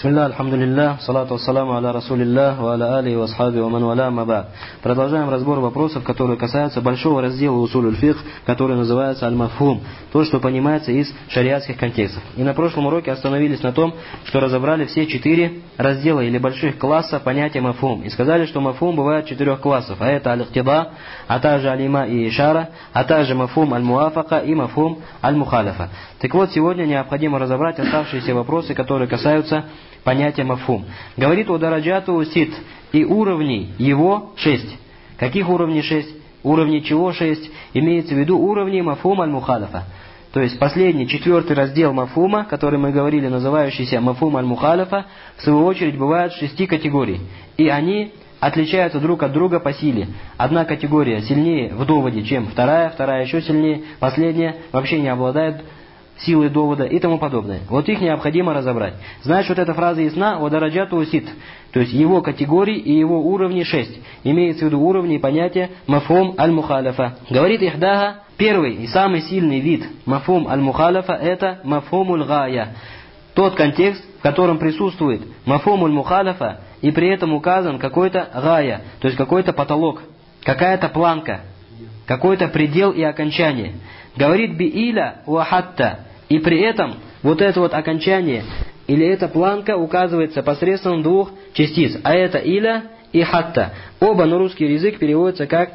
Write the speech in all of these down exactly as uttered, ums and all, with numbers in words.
Бисмилля, альхамдулилля, салату вассаламу аля расулилля, ва аля али ва асхаби ва ман валя маба. Продолжаем разбор вопросов, которые касаются большого раздела усулюль фикх, который называется аль-мафхум, то, что понимается из шариатских контекстов. И на прошлом уроке остановились на том, что разобрали все четыре раздела или больших класса понятия мафхум. И сказали, что мафхум бывает четырех классов, а это аль-ихтиба, а также алима и ишара, а также мафхум аль-муафака и мафхум аль-мухалифа. Так вот, сегодня необходимо разобрать оставшиеся вопросы, которые касаются понятия мафхум. Говорит о дараджату сит, и уровней его шесть. Каких уровней шесть? Уровней чего шесть? Имеется в виду уровни мафхум аль-мухалифа. То есть последний, четвертый раздел мафхума, который мы говорили, называющийся мафхум аль-мухалифа, в свою очередь бывает шести категорий. И они отличаются друг от друга по силе. Одна категория сильнее в доводе, чем вторая, вторая еще сильнее, последняя вообще не обладает силой довода и тому подобное. Вот их необходимо разобрать. Знаешь, вот эта фраза ясна, о дараджату сит, то есть его категории и его уровни шесть. Имеется в виду уровни и понятия мафхум аль-мухалифа. Говорит ихдаха, первый и самый сильный вид мафхум аль-мухалифа это мафхумуль гая. Тот контекст, в котором присутствует мафхумуль мухалифа и при этом указан какой-то гая, то есть какой-то потолок, какая-то планка, какой-то предел и окончание. Говорит бииля уахатта, и при этом вот это вот окончание или эта планка указывается посредством двух частиц, а это иля и хатта. Оба на русский язык переводятся как,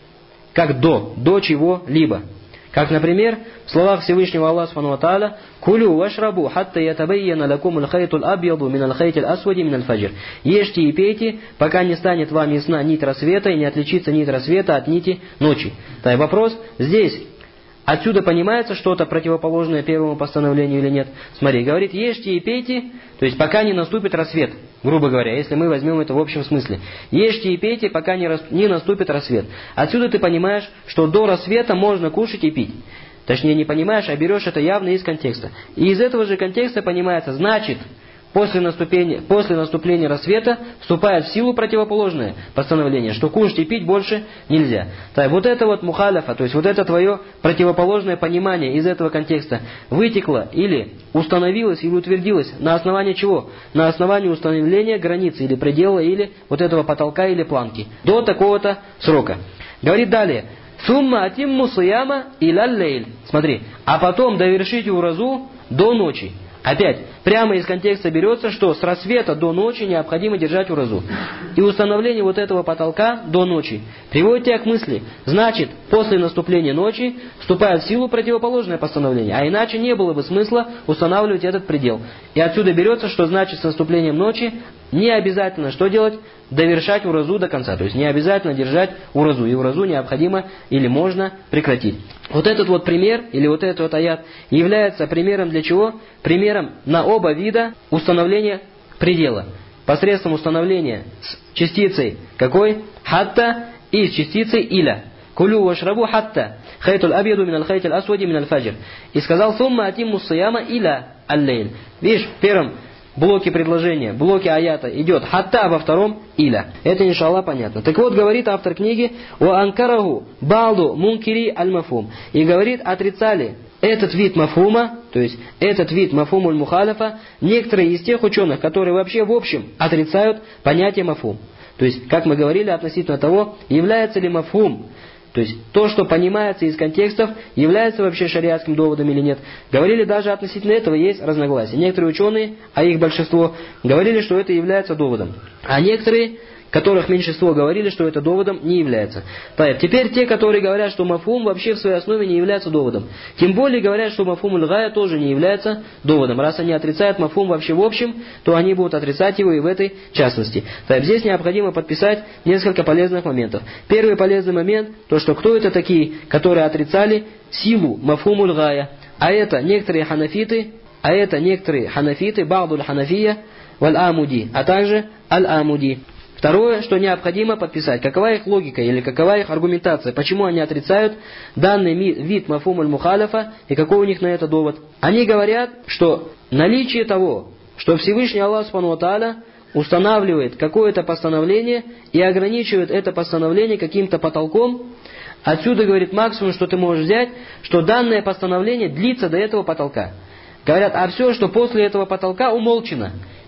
как до, до чего-либо. Как, например, в словах Всевышнего Аллаха Субхану ва Тааля: «Кулю вашрабу хатта ятабайяна лакум аль-хайтул абьяду мин аль-хайтил асвади мин аль-фаджр». Ешьте и пейте, пока не станет вам ясна нить рассвета и не отличится нить рассвета от нити ночи. Так, вопрос здесь. Отсюда понимается что-то противоположное первому постановлению или нет? Смотри, говорит, ешьте и пейте, то есть пока не наступит рассвет, грубо говоря, если мы возьмем это в общем смысле. Ешьте и пейте, пока не, рас... не наступит рассвет. Отсюда ты понимаешь, что до рассвета можно кушать и пить. Точнее, не понимаешь, а берешь это явно из контекста. И из этого же контекста понимается, значит, после наступления, после наступления рассвета вступает в силу противоположное постановление, что кушать и пить больше нельзя. Так, вот это вот мухаляфа, то есть вот это твое противоположное понимание из этого контекста вытекло или установилось или утвердилось на основании чего? На основании установления границы или предела или вот этого потолка или планки до такого-то срока. Говорит далее: «Сумма атимму сияма иляль-лейль». Смотри, а потом довершите уразу до ночи. Опять, прямо из контекста берется, что с рассвета до ночи необходимо держать уразу. И установление вот этого потолка до ночи приводит тебя к мысли, значит, после наступления ночи вступает в силу противоположное постановление, а иначе не было бы смысла устанавливать этот предел. И отсюда берется, что значит с наступлением ночи не обязательно что делать? Довершать уразу до конца. То есть не обязательно держать уразу. И уразу необходимо или можно прекратить. Вот этот вот пример, или вот этот вот аят, является примером для чего? Примером на оба вида установления предела. Посредством установления с частицей какой? Хатта и с частицей иля. Кулю вашрабу хатта. Хайтул абьяду мин аль-хайтил асвади мин аль-фаджр. И сказал: сумма атимму сияма иля аль-лейль. Видишь, в первом блоке предложения, блоке аята идет хатта, а во втором иля. Это, иншаллах, понятно. Так вот, говорит автор книги: «Ва анкараху балду мункири аль-мафхум». И говорит, отрицали этот вид мафхума, то есть этот вид мафхумуль мухалифа, некоторые из тех ученых, которые вообще в общем отрицают понятие мафхум. То есть, как мы говорили относительно того, является ли мафхум, то есть то, что понимается из контекстов, является вообще шариатским доводом или нет. Говорили, даже относительно этого есть разногласия. Некоторые ученые, а их большинство, говорили, что это является доводом. А некоторые, которых меньшинство, говорили, что это доводом не является. Так, теперь те, которые говорят, что мафхум вообще в своей основе не является доводом. Тем более говорят, что мафхум аль-гая тоже не является доводом. Раз они отрицают мафхум вообще в общем, то они будут отрицать его и в этой частности. Так, здесь необходимо подписать несколько полезных моментов. Первый полезный момент, то что кто это такие, которые отрицали силу мафхум аль-гая. А это некоторые ханафиты, а это некоторые ханафиты, ба'дуль ханафия, валь-амуди, а также аль-амуди. Второе, что необходимо подписать, какова их логика или какова их аргументация, почему они отрицают данный вид мафхум аль-мухалифа и какой у них на это довод. Они говорят, что наличие того, что Всевышний Аллах Субхану ва Тааля устанавливает какое-то постановление и ограничивает это постановление каким-то потолком, отсюда, говорит, максимум, что ты можешь взять, что данное постановление длится до этого потолка. Говорят, а все, что после этого потолка, умолчено.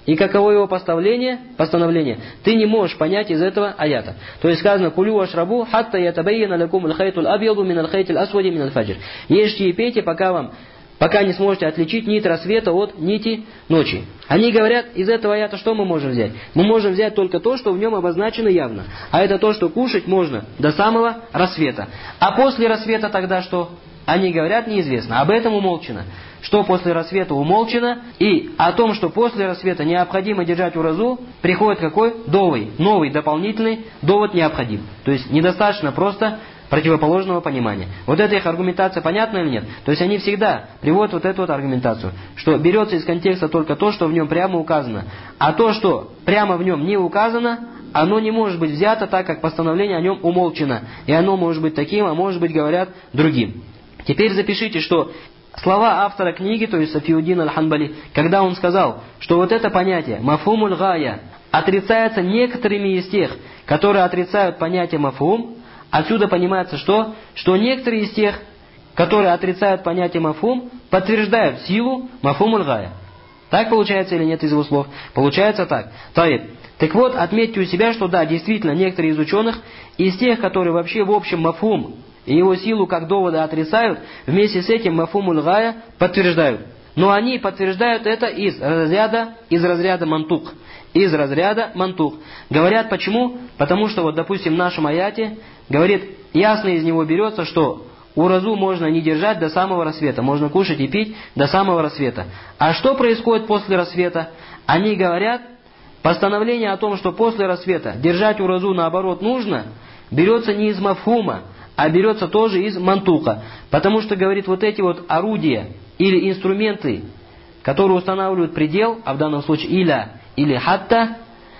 и каково его постановление, постановление, ты не можешь понять из этого аята. То есть сказано: «Кулю ашрабу хатта ятабайяна лакум аль-хайтул абьяду мин аль-хайтил асвади мин аль-фаджр». Ешьте и пейте, пока вам пока не сможете отличить нить рассвета от нити ночи. Они говорят, из этого аята что мы можем взять? Мы можем взять только то, что в нем обозначено явно. А это то, что кушать можно до самого рассвета. А после рассвета тогда что? Они говорят, неизвестно. Об этом умолчено. Что после рассвета умолчено, и о том, что после рассвета необходимо держать уразу, приходит какой? Новый, новый дополнительный довод необходим. То есть недостаточно просто противоположного понимания. Вот эта их аргументация понятна или нет? То есть они всегда приводят вот эту вот аргументацию, что берется из контекста только то, что в нем прямо указано. А то, что прямо в нем не указано, оно не может быть взято, так как постановление о нем умолчено. И оно может быть таким, а может быть, говорят, другим. Теперь запишите, что слова автора книги, то есть Сафиуддин аль-Ханбали, когда он сказал, что вот это понятие мафхумуль гая отрицается некоторыми из тех, которые отрицают понятие мафхум, отсюда понимается, что, что некоторые из тех, которые отрицают понятие мафхум, подтверждают силу мафхумуль гая. Так получается или нет из его слов? Получается так. Таиб. Так вот, отметьте у себя, что да, действительно, некоторые из ученых, из тех, которые вообще в общем мафхум и его силу как довода отрицают, вместе с этим мафхумуль гая подтверждают. Но они подтверждают это из разряда, из разряда мантук. Из разряда мантук. Говорят почему? Потому что вот, допустим, в нашем аяте говорит, ясно из него берется, что уразу можно не держать до самого рассвета. Можно кушать и пить до самого рассвета. А что происходит после рассвета? Они говорят, постановление о том, что после рассвета держать уразу наоборот нужно, берется не из мафхума, а берется тоже из мантука. Потому что, говорит, вот эти вот орудия или инструменты, которые устанавливают предел, а в данном случае иля или хатта,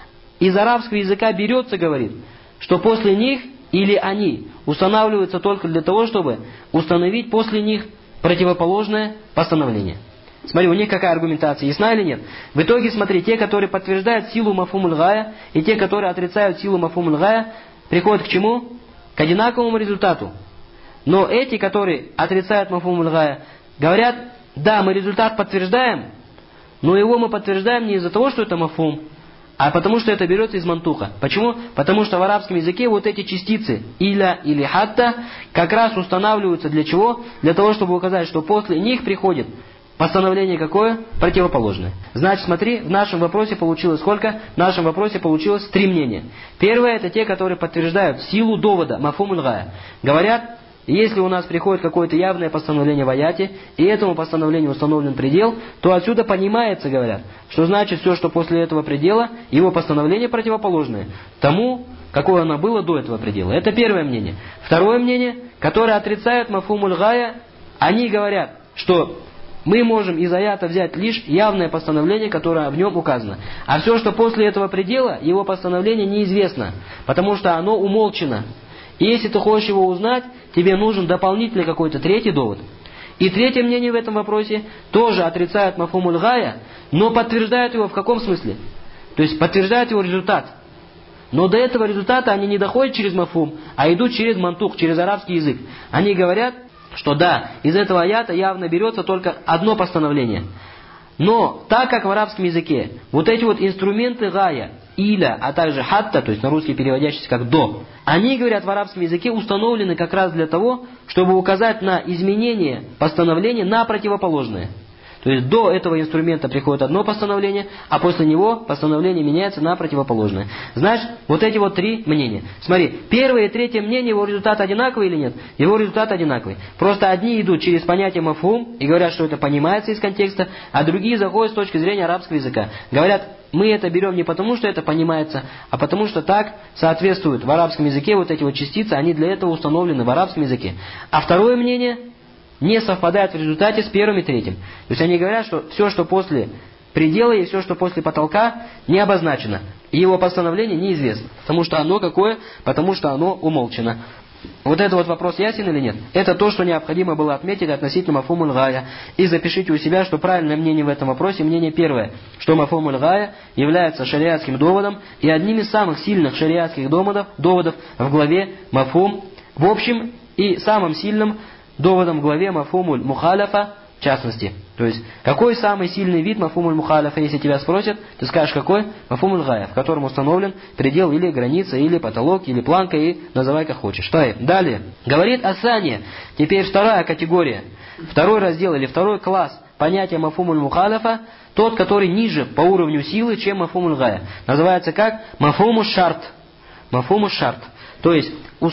из арабского языка берется, говорит, что после них или они устанавливаются только для того, чтобы установить после них противоположное постановление. Смотри, у них какая аргументация, ясна или нет? В итоге, смотри, те, которые подтверждают силу мафхумуль гая, и те, которые отрицают силу мафхумуль гая, приходят к чему? К одинаковому результату. Но эти, которые отрицают мафхумуль гая, говорят, да, мы результат подтверждаем, но его мы подтверждаем не из-за того, что это мафхум, а потому что это берется из мантуха. Почему? Потому что в арабском языке вот эти частицы иля или хатта как раз устанавливаются для чего? Для того, чтобы указать, что после них приходит постановление какое? Противоположное. Значит, смотри, в нашем вопросе получилось сколько? В нашем вопросе получилось три мнения. Первое, это те, которые подтверждают силу довода, мафхумуль гая. Говорят, если у нас приходит какое-то явное постановление в аяте, и этому постановлению установлен предел, то отсюда понимается, говорят, что значит все, что после этого предела, его постановление противоположное тому, какое оно было до этого предела. Это первое мнение. Второе мнение, которое отрицает мафхумуль гая, они говорят, что мы можем из аята взять лишь явное постановление, которое в нем указано. А все, что после этого предела, его постановление неизвестно, потому что оно умолчено. И если ты хочешь его узнать, тебе нужен дополнительный какой-то третий довод. И третье мнение в этом вопросе тоже отрицает мафхумуль гая, но подтверждают его в каком смысле? То есть подтверждают его результат. Но до этого результата они не доходят через мафхум, а идут через мантук, через арабский язык. Они говорят, что да, из этого аята явно берется только одно постановление. Но так как в арабском языке вот эти вот инструменты гая, иля, а также хатта, то есть на русский переводящийся как до, они, говорят, в арабском языке установлены как раз для того, чтобы указать на изменение постановления на противоположное. То есть до этого инструмента приходит одно постановление, а после него постановление меняется на противоположное. Значит, вот эти вот три мнения. Смотри, первое и третье мнение, его результат одинаковый или нет? Его результат одинаковый. Просто одни идут через понятие мафхум и говорят, что это понимается из контекста, а другие заходят с точки зрения арабского языка. Говорят, мы это берем не потому, что это понимается, а потому что так соответствуют в арабском языке вот эти вот частицы, они для этого установлены в арабском языке. А второе мнение не совпадает в результате с первым и третьим. То есть они говорят, что все, что после предела и все, что после потолка, не обозначено. И его постановление неизвестно. Потому что оно какое? Потому что оно умолчено. Вот это вот вопрос ясен или нет? Это то, что необходимо было отметить относительно мафхумуль гая. И запишите у себя, что правильное мнение в этом вопросе, мнение первое, что мафхумуль гая является шариатским доводом и одним из самых сильных шариатских доводов, доводов в главе мафхум, в общем, и самым сильным доводом в главе мафхумуль мухаляфа в частности. То есть, какой самый сильный вид мафхумуль мухаляфа, если тебя спросят, ты скажешь, какой? Мафхумуль гая, в котором установлен предел или граница, или потолок, или планка, и называй как хочешь. Далее. Говорит Асания, теперь вторая категория, второй раздел или второй класс понятия мафхумуль мухаляфа, тот, который ниже по уровню силы, чем мафхумуль гая. Называется как? Мафхумуль шарт. Мафхумуль шарт. То есть,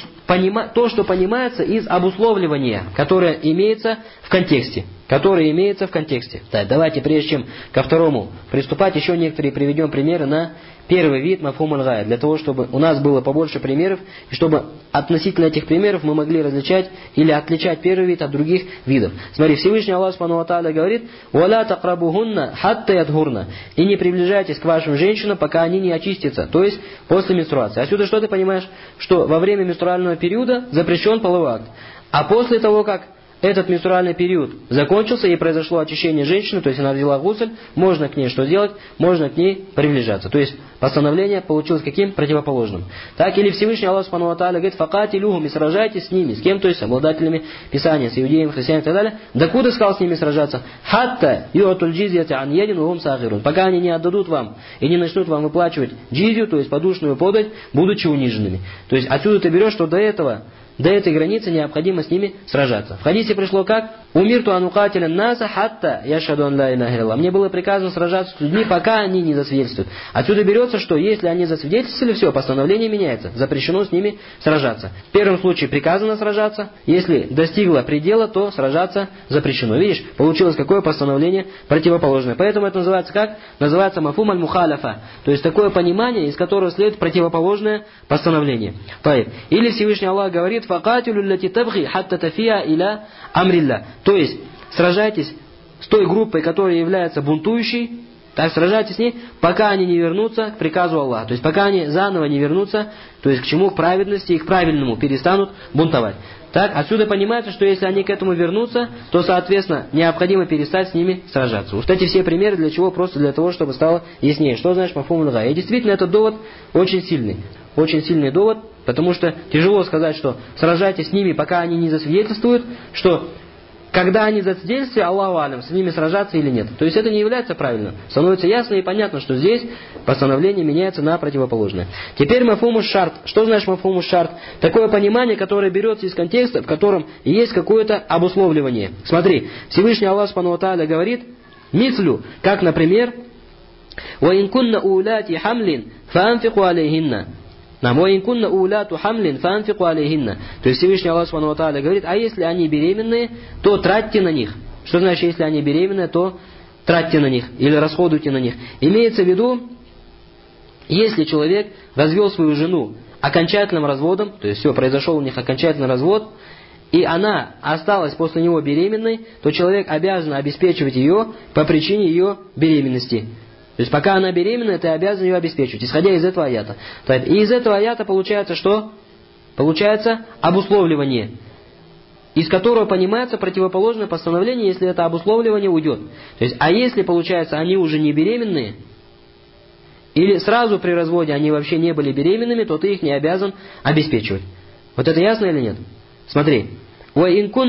то, что понимается из обусловливания, которое имеется в контексте. Которое имеется в контексте. Так, давайте, прежде чем ко второму приступать, еще некоторые приведем примеры на первый вид мафхумуль гая, для того, чтобы у нас было побольше примеров, и чтобы относительно этих примеров мы могли различать или отличать первый вид от других видов. Смотри, Всевышний Аллах Субхану ва Тааля говорит: «Валя такрабухунна хатта ядхурна». И не приближайтесь к вашим женщинам, пока они не очистятся, то есть после менструации. Отсюда что ты понимаешь? Что во время менструального периода запрещен половой акт. А после того, как этот менструальный период закончился и произошло очищение женщины, то есть она взяла гусль, можно к ней что делать? Можно к ней приближаться. То есть постановление получилось каким? Противоположным. Так, или Всевышний Аллах Субхану ва Тааля говорит: «Факатилюхум», и сражайтесь с ними. С кем? То есть с обладателями Писания, с иудеями, христианами и так далее. Докуда сказал с ними сражаться? «Хатта юатуль джизьяти ан един вахум сагирун». Пока они не отдадут вам и не начнут вам выплачивать джизью, то есть подушную подать, будучи униженными. То есть отсюда ты берешь, что до этого до этой границы необходимо с ними сражаться. В хадисе пришло как? «Умирту анукателя наса хатта яшаду ан ла иляха илlallah». Мне было приказано сражаться с людьми, пока они не засвидетельствуют. Отсюда берется, что если они засвидетельствовали, все, постановление меняется. Запрещено с ними сражаться. В первом случае приказано сражаться. Если достигло предела, то сражаться запрещено. Видишь, получилось какое постановление противоположное. Поэтому это называется как? Называется мафхум аль-мухаляфа. То есть такое понимание, из которого следует противоположное постановление. Или Всевышний Аллах говорит: «Факатилю лати табхи хатта тафия иля амрилля». То есть, сражайтесь с той группой, которая является бунтующей, так сражайтесь с ней, пока они не вернутся к приказу Аллаха. То есть, пока они заново не вернутся, то есть, к чему? К праведности и к правильному перестанут бунтовать. Так, отсюда понимается, что если они к этому вернутся, то, соответственно, необходимо перестать с ними сражаться. Вот эти все примеры для чего? Просто для того, чтобы стало яснее. Что значит мафхумуль гая? И действительно, этот довод очень сильный. Очень сильный довод, потому что тяжело сказать, что сражайтесь с ними, пока они не засвидетельствуют, что когда они засвидетельствуют, Аллаху алям, с ними сражаться или нет. То есть это не является правильным. Становится ясно и понятно, что здесь постановление меняется на противоположное. Теперь мафхуму шарт. Что значит мафхуму шарт? Такое понимание, которое берется из контекста, в котором есть какое-то обусловливание. Смотри, Всевышний Аллах Субхану ва Тааля говорит: «Мислю», как, например, «Ва инкунна улати хамлин фаанфику алейхинна». Нам «Воинкунна уляту хамлин фаанфику алейхинна». То есть Всевышний Аллах Субхану ва Тааля говорит: а если они беременные, то тратьте на них. Что значит, если они беременные, то тратьте на них или расходуйте на них? Имеется в виду, если человек развел свою жену окончательным разводом, то есть все, произошел у них окончательный развод, и она осталась после него беременной, то человек обязан обеспечивать ее по причине ее беременности. То есть пока она беременна, ты обязан ее обеспечивать, исходя из этого аята. И из этого аята получается что? Получается обусловливание, из которого понимается противоположное постановление, если это обусловливание уйдет. То есть, а если, получается, они уже не беременные, или сразу при разводе они вообще не были беременными, то ты их не обязан обеспечивать. Вот это ясно или нет? Смотри. В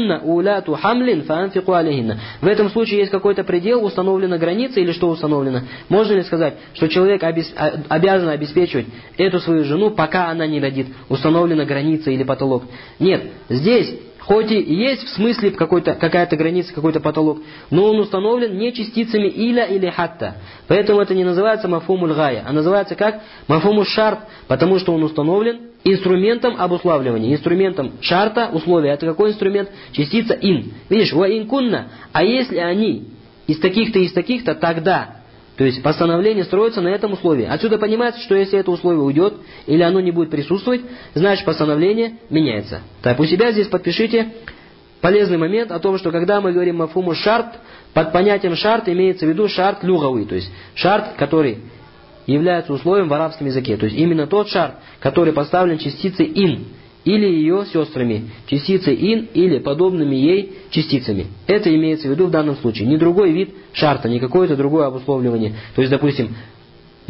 этом случае есть какой-то предел, установлена граница или что установлено? Можно ли сказать, что человек обязан обеспечивать эту свою жену, пока она не родит? Установлена граница или потолок? Нет, здесь хоть и есть в смысле какой-то, какая-то граница, какой-то потолок, но он установлен не частицами иля или хатта. Поэтому это не называется мафхумуль гая, а называется как мафхумуль шарт, потому что он установлен инструментом обуславливания, инструментом шарта, условия. Это какой инструмент? Частица ин. Видишь, ва инкунна, а если они из таких-то, из таких-то, тогда... То есть постановление строится на этом условии. Отсюда понимается, что если это условие уйдет, или оно не будет присутствовать, значит постановление меняется. Так, у себя здесь подпишите полезный момент о том, что когда мы говорим мафхуму шарт, под понятием шарт имеется в виду шарт люгавый, то есть шарт, который является условием в арабском языке. То есть именно тот шарт, который поставлен частицей ин, или ее сестрами, частицей ин или подобными ей частицами. Это имеется в виду в данном случае. Не другой вид шарта, не какое-то другое обусловливание. То есть, допустим,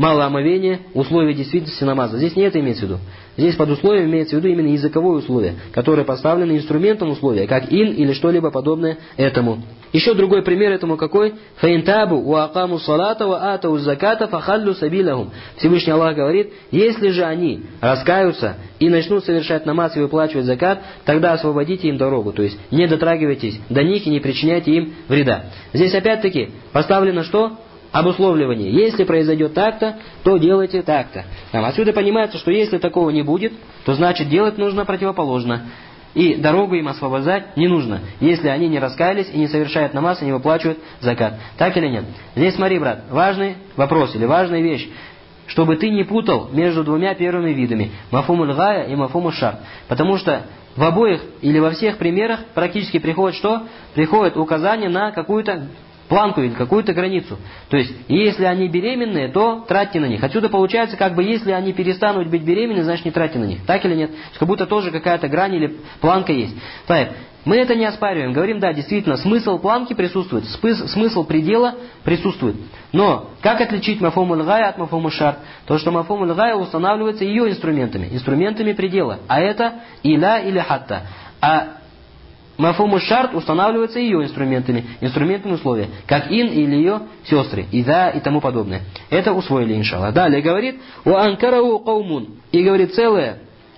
малое омовение условие действительности намаза. Здесь не это имеется в виду. Здесь под условием имеется в виду именно языковое условие, которое поставлено инструментом условия, как ин или что-либо подобное этому. Еще другой пример этому какой? «Фаинтабу ва акаму салата ва атау заката фахаллю сабилахум». Всевышний Аллах говорит, если же они раскаются и начнут совершать намаз и выплачивать закат, тогда освободите им дорогу, то есть не дотрагивайтесь до них и не причиняйте им вреда. Здесь опять-таки поставлено что? Обусловливание. Если произойдет так-то, то делайте так-то. Отсюда понимается, что если такого не будет, то значит делать нужно противоположно. И дорогу им освобождать не нужно, если они не раскаялись и не совершают намаз и не выплачивают закат. Так или нет? Здесь смотри, брат, важный вопрос или важная вещь, чтобы ты не путал между двумя первыми видами, мафумуль гая и мафумуль шарт. Потому что в обоих или во всех примерах практически приходит что? Приходит указание на какую-то планку или какую-то границу. То есть, если они беременные, то тратьте на них. Отсюда получается, как бы, если они перестанут быть беременны, значит не тратьте на них. Так или нет? Как будто тоже какая-то грань или планка есть. Так, мы это не оспариваем. Говорим, да, действительно, смысл планки присутствует, смысл предела присутствует. Но, как отличить мафумуль гая от мафумуль шарт? То, что мафумуль гая устанавливается ее инструментами, инструментами предела. А это иля или хатта. А мафумуль шарт устанавливается ее инструментами, инструментами условия, как ин или ее сестры, и да, и тому подобное. Это усвоили, иншаллах. Далее говорит, «Ва анкарау каумун». И говорит, целая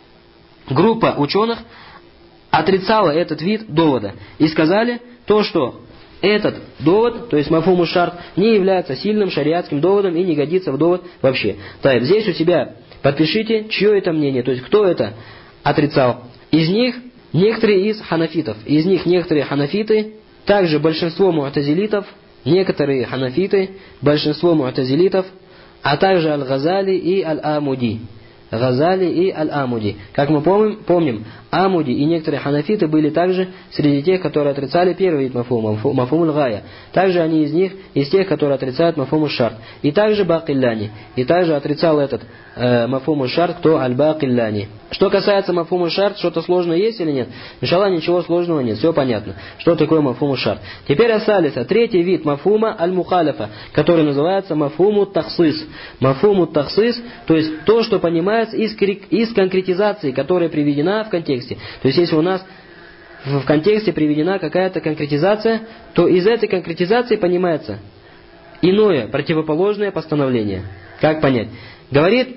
группа ученых отрицала этот вид довода. И сказали то, что этот довод, то есть мафумуль шарт, не является сильным шариатским доводом и не годится в довод вообще. Так, здесь у себя подпишите, чье это мнение, то есть кто это отрицал. Из них некоторые из ханафитов, из них некоторые ханафиты, также большинство му'тазилитов, некоторые ханафиты, большинство му'тазилитов, а также аль-Газали и аль-Амуди. Газали и аль-Амуди. Как мы помним, помним, Амуди и некоторые ханафиты были также среди тех, которые отрицали первый вид мафума, мафумуль гая. Также они из них, из тех, которые отрицают мафумуль шарт. И также бакилляни. И также отрицал этот э, мафумуль шарт, кто аль-бакилляни. Что касается мафумуль шарт, что-то сложное есть или нет? Иншаллах, ничего сложного нет, все понятно. Что такое мафумуль шарт? Теперь асалиса, третий вид мафума аль-мухалифа, который называется мафуму тахсис. Мафуму тахсис, то есть то, что понимается из, из конкретизации, которая приведена в контексте. То есть, если у нас в контексте приведена какая-то конкретизация, то из этой конкретизации понимается иное, противоположное постановление. Как понять? Говорит,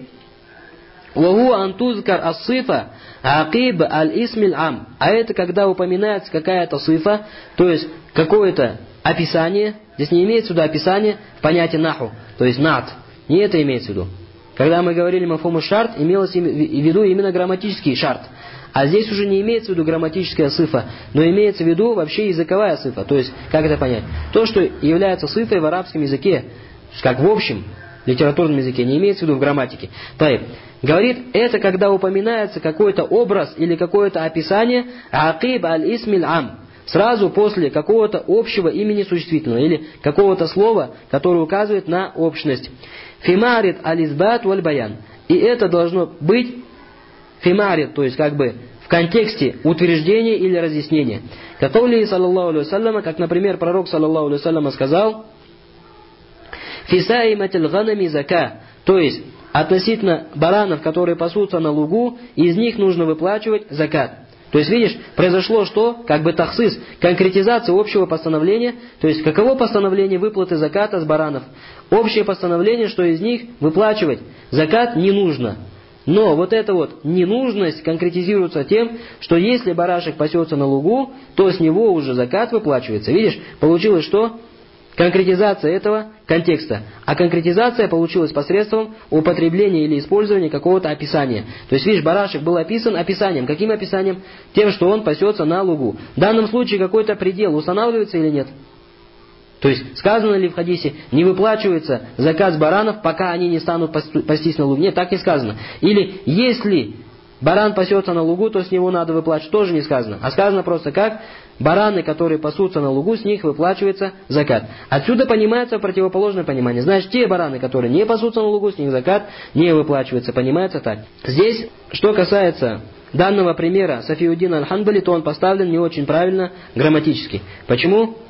«Вагу антузкар ас-сифа акиб аль-исмиль ам». А это когда упоминается какая-то сифа, то есть какое-то описание. Здесь не имеется в виду описание в понятии наху, то есть нат. Не это имеется в виду. Когда мы говорили мафумуль шарт, имелось в виду именно грамматический шарт. А здесь уже не имеется в виду грамматическая сифа, но имеется в виду вообще языковая сифа. То есть, как это понять? То, что является сифой в арабском языке, как в общем литературном языке, не имеется в виду в грамматике. Таиб. Говорит, это когда упоминается какой-то образ или какое-то описание акиб аль-исмиль ам. Сразу после какого-то общего имени существительного или какого-то слова, которое указывает на общность. Фимарит аль-избат валь-баян. И это должно быть фимарит, то есть как бы в контексте утверждения или разъяснения. Катаули саллаллаху алейхи вассаляма, как, например, пророк саллаллаху алейхи вассаляма сказал, фисаиматил ганами зака, то есть относительно баранов, которые пасутся на лугу, из них нужно выплачивать закат. То есть, видишь, произошло что? Как бы тахсис, конкретизация общего постановления. То есть, каково постановление выплаты заката с баранов? Общее постановление, что из них выплачивать закат не нужно. Но вот эта вот ненужность конкретизируется тем, что если барашек пасется на лугу, то с него уже закат выплачивается. Видишь, получилось что? Конкретизация этого контекста. А конкретизация получилась посредством употребления или использования какого-то описания. То есть, видишь, барашек был описан описанием. Каким описанием? Тем, что он пасется на лугу. В данном случае какой-то предел устанавливается или нет? То есть, сказано ли в хадисе, не выплачивается закат с баранов, пока они не станут пастись на лугу? Нет, так не сказано. Или, если баран пасется на лугу, то с него надо выплачивать. Тоже не сказано. А сказано просто как? Бараны, которые пасутся на лугу, с них выплачивается закат. Отсюда понимается противоположное понимание. Значит, те бараны, которые не пасутся на лугу, с них закат не выплачивается. Понимается так. Здесь, что касается данного примера Сафиуддина аль-Ханбали, то он поставлен не очень правильно грамматически. Почему?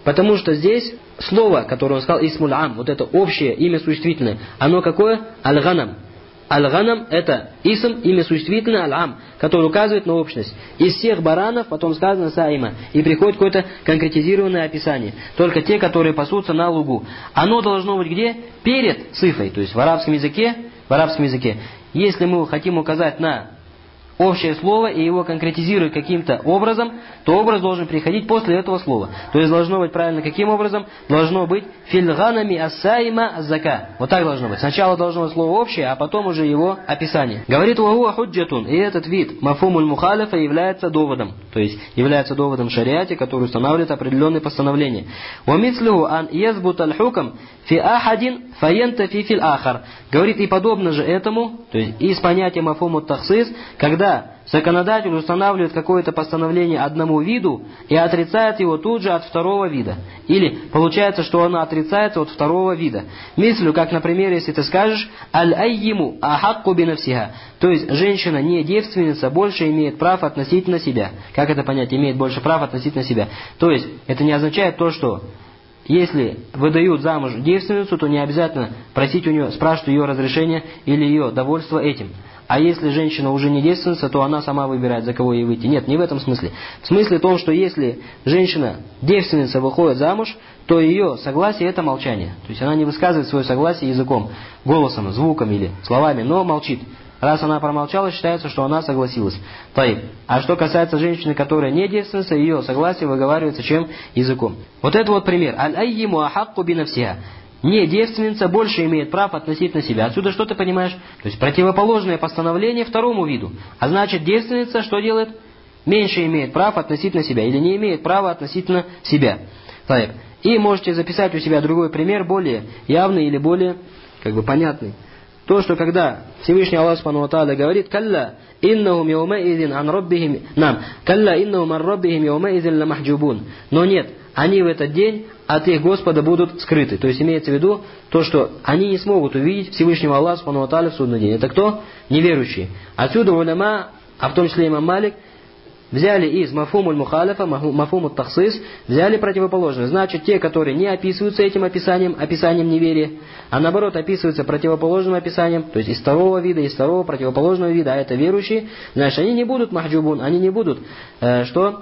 Потому что здесь слово, которое он сказал, исмуль ам, вот это общее имя существительное, оно какое? Аль-ганам. Аль-ганам это исм, имя существительное, аль-ам, которое указывает на общность. Из всех баранов, потом сказано саима, и приходит какое-то конкретизированное описание. Только те, которые пасутся на лугу. Оно должно быть где? Перед цифрой, то есть в арабском языке, в арабском языке. Если мы хотим указать на общее слово и его конкретизировать каким-то образом, то образ должен приходить после этого слова. То есть должно быть правильно каким образом? Должно быть фильганами ассаима аззака. Вот так должно быть. Сначала должно быть слово общее, а потом уже его описание. Говорит вахуа худжатун, и этот вид мафумуль мухалифа является доводом. То есть является доводом в шариате, который устанавливает определенные постановления. Вамислюху ан язбут аль-хукам фи ахадин фаянтафи фил ахар. Говорит, и подобно же этому, то есть из понятия мафуму тахсис, когда законодатель устанавливает какое-то постановление одному виду и отрицает его тут же от второго вида. Или получается, что оно отрицается от второго вида. Мислю, как, например, если ты скажешь «Аль-аййиму ахакку бинавсиха», то есть женщина не девственница больше имеет прав относительно себя. Как это понять? Имеет больше прав относительно себя. То есть это не означает то, что если выдают замуж девственницу, то не обязательно просить у нее, спрашивать ее разрешение или ее довольство этим. А если женщина уже не девственница, то она сама выбирает, за кого ей выйти. Нет, не в этом смысле. В смысле том, что если женщина девственница выходит замуж, то ее согласие это молчание. То есть она не высказывает свое согласие языком, голосом, звуком или словами, но молчит. Раз она промолчала, считается, что она согласилась. Таиб. А что касается женщины, которая не девственница, ее согласие выговаривается чем? Языком. Вот это вот пример. Аль-аййиму ахакку бинавсиха. Не девственница больше имеет прав относительно себя. Отсюда что ты понимаешь? То есть противоположное постановление второму виду. А значит, девственница что делает? Меньше имеет прав относительно себя. Или не имеет права относительно себя. Таиб. И можете записать у себя другой пример, более явный или более как бы понятный. То, что когда Всевышний Аллах Субхану ва Тааля говорит «Калла иннахум яумаизин ан раббихим нам, калла иннахум ан раббихим яумаизин ламахджубун». Но нет, они в этот день от их Господа будут скрыты. То есть имеется в виду то, что они не смогут увидеть Всевышнего Аллаха Субхану ва Тааля в судный день. Это кто? Неверующие. Отсюда уляма, а в том числе имам Малик, взяли из мафумуль мухалифа, мафумуль тахсис, взяли противоположное. Значит, те, которые не описываются этим описанием, описанием неверия, а наоборот описываются противоположным описанием, то есть из второго вида, из второго противоположного вида, а это верующие, значит, они не будут махджубун, они не будут, э, что?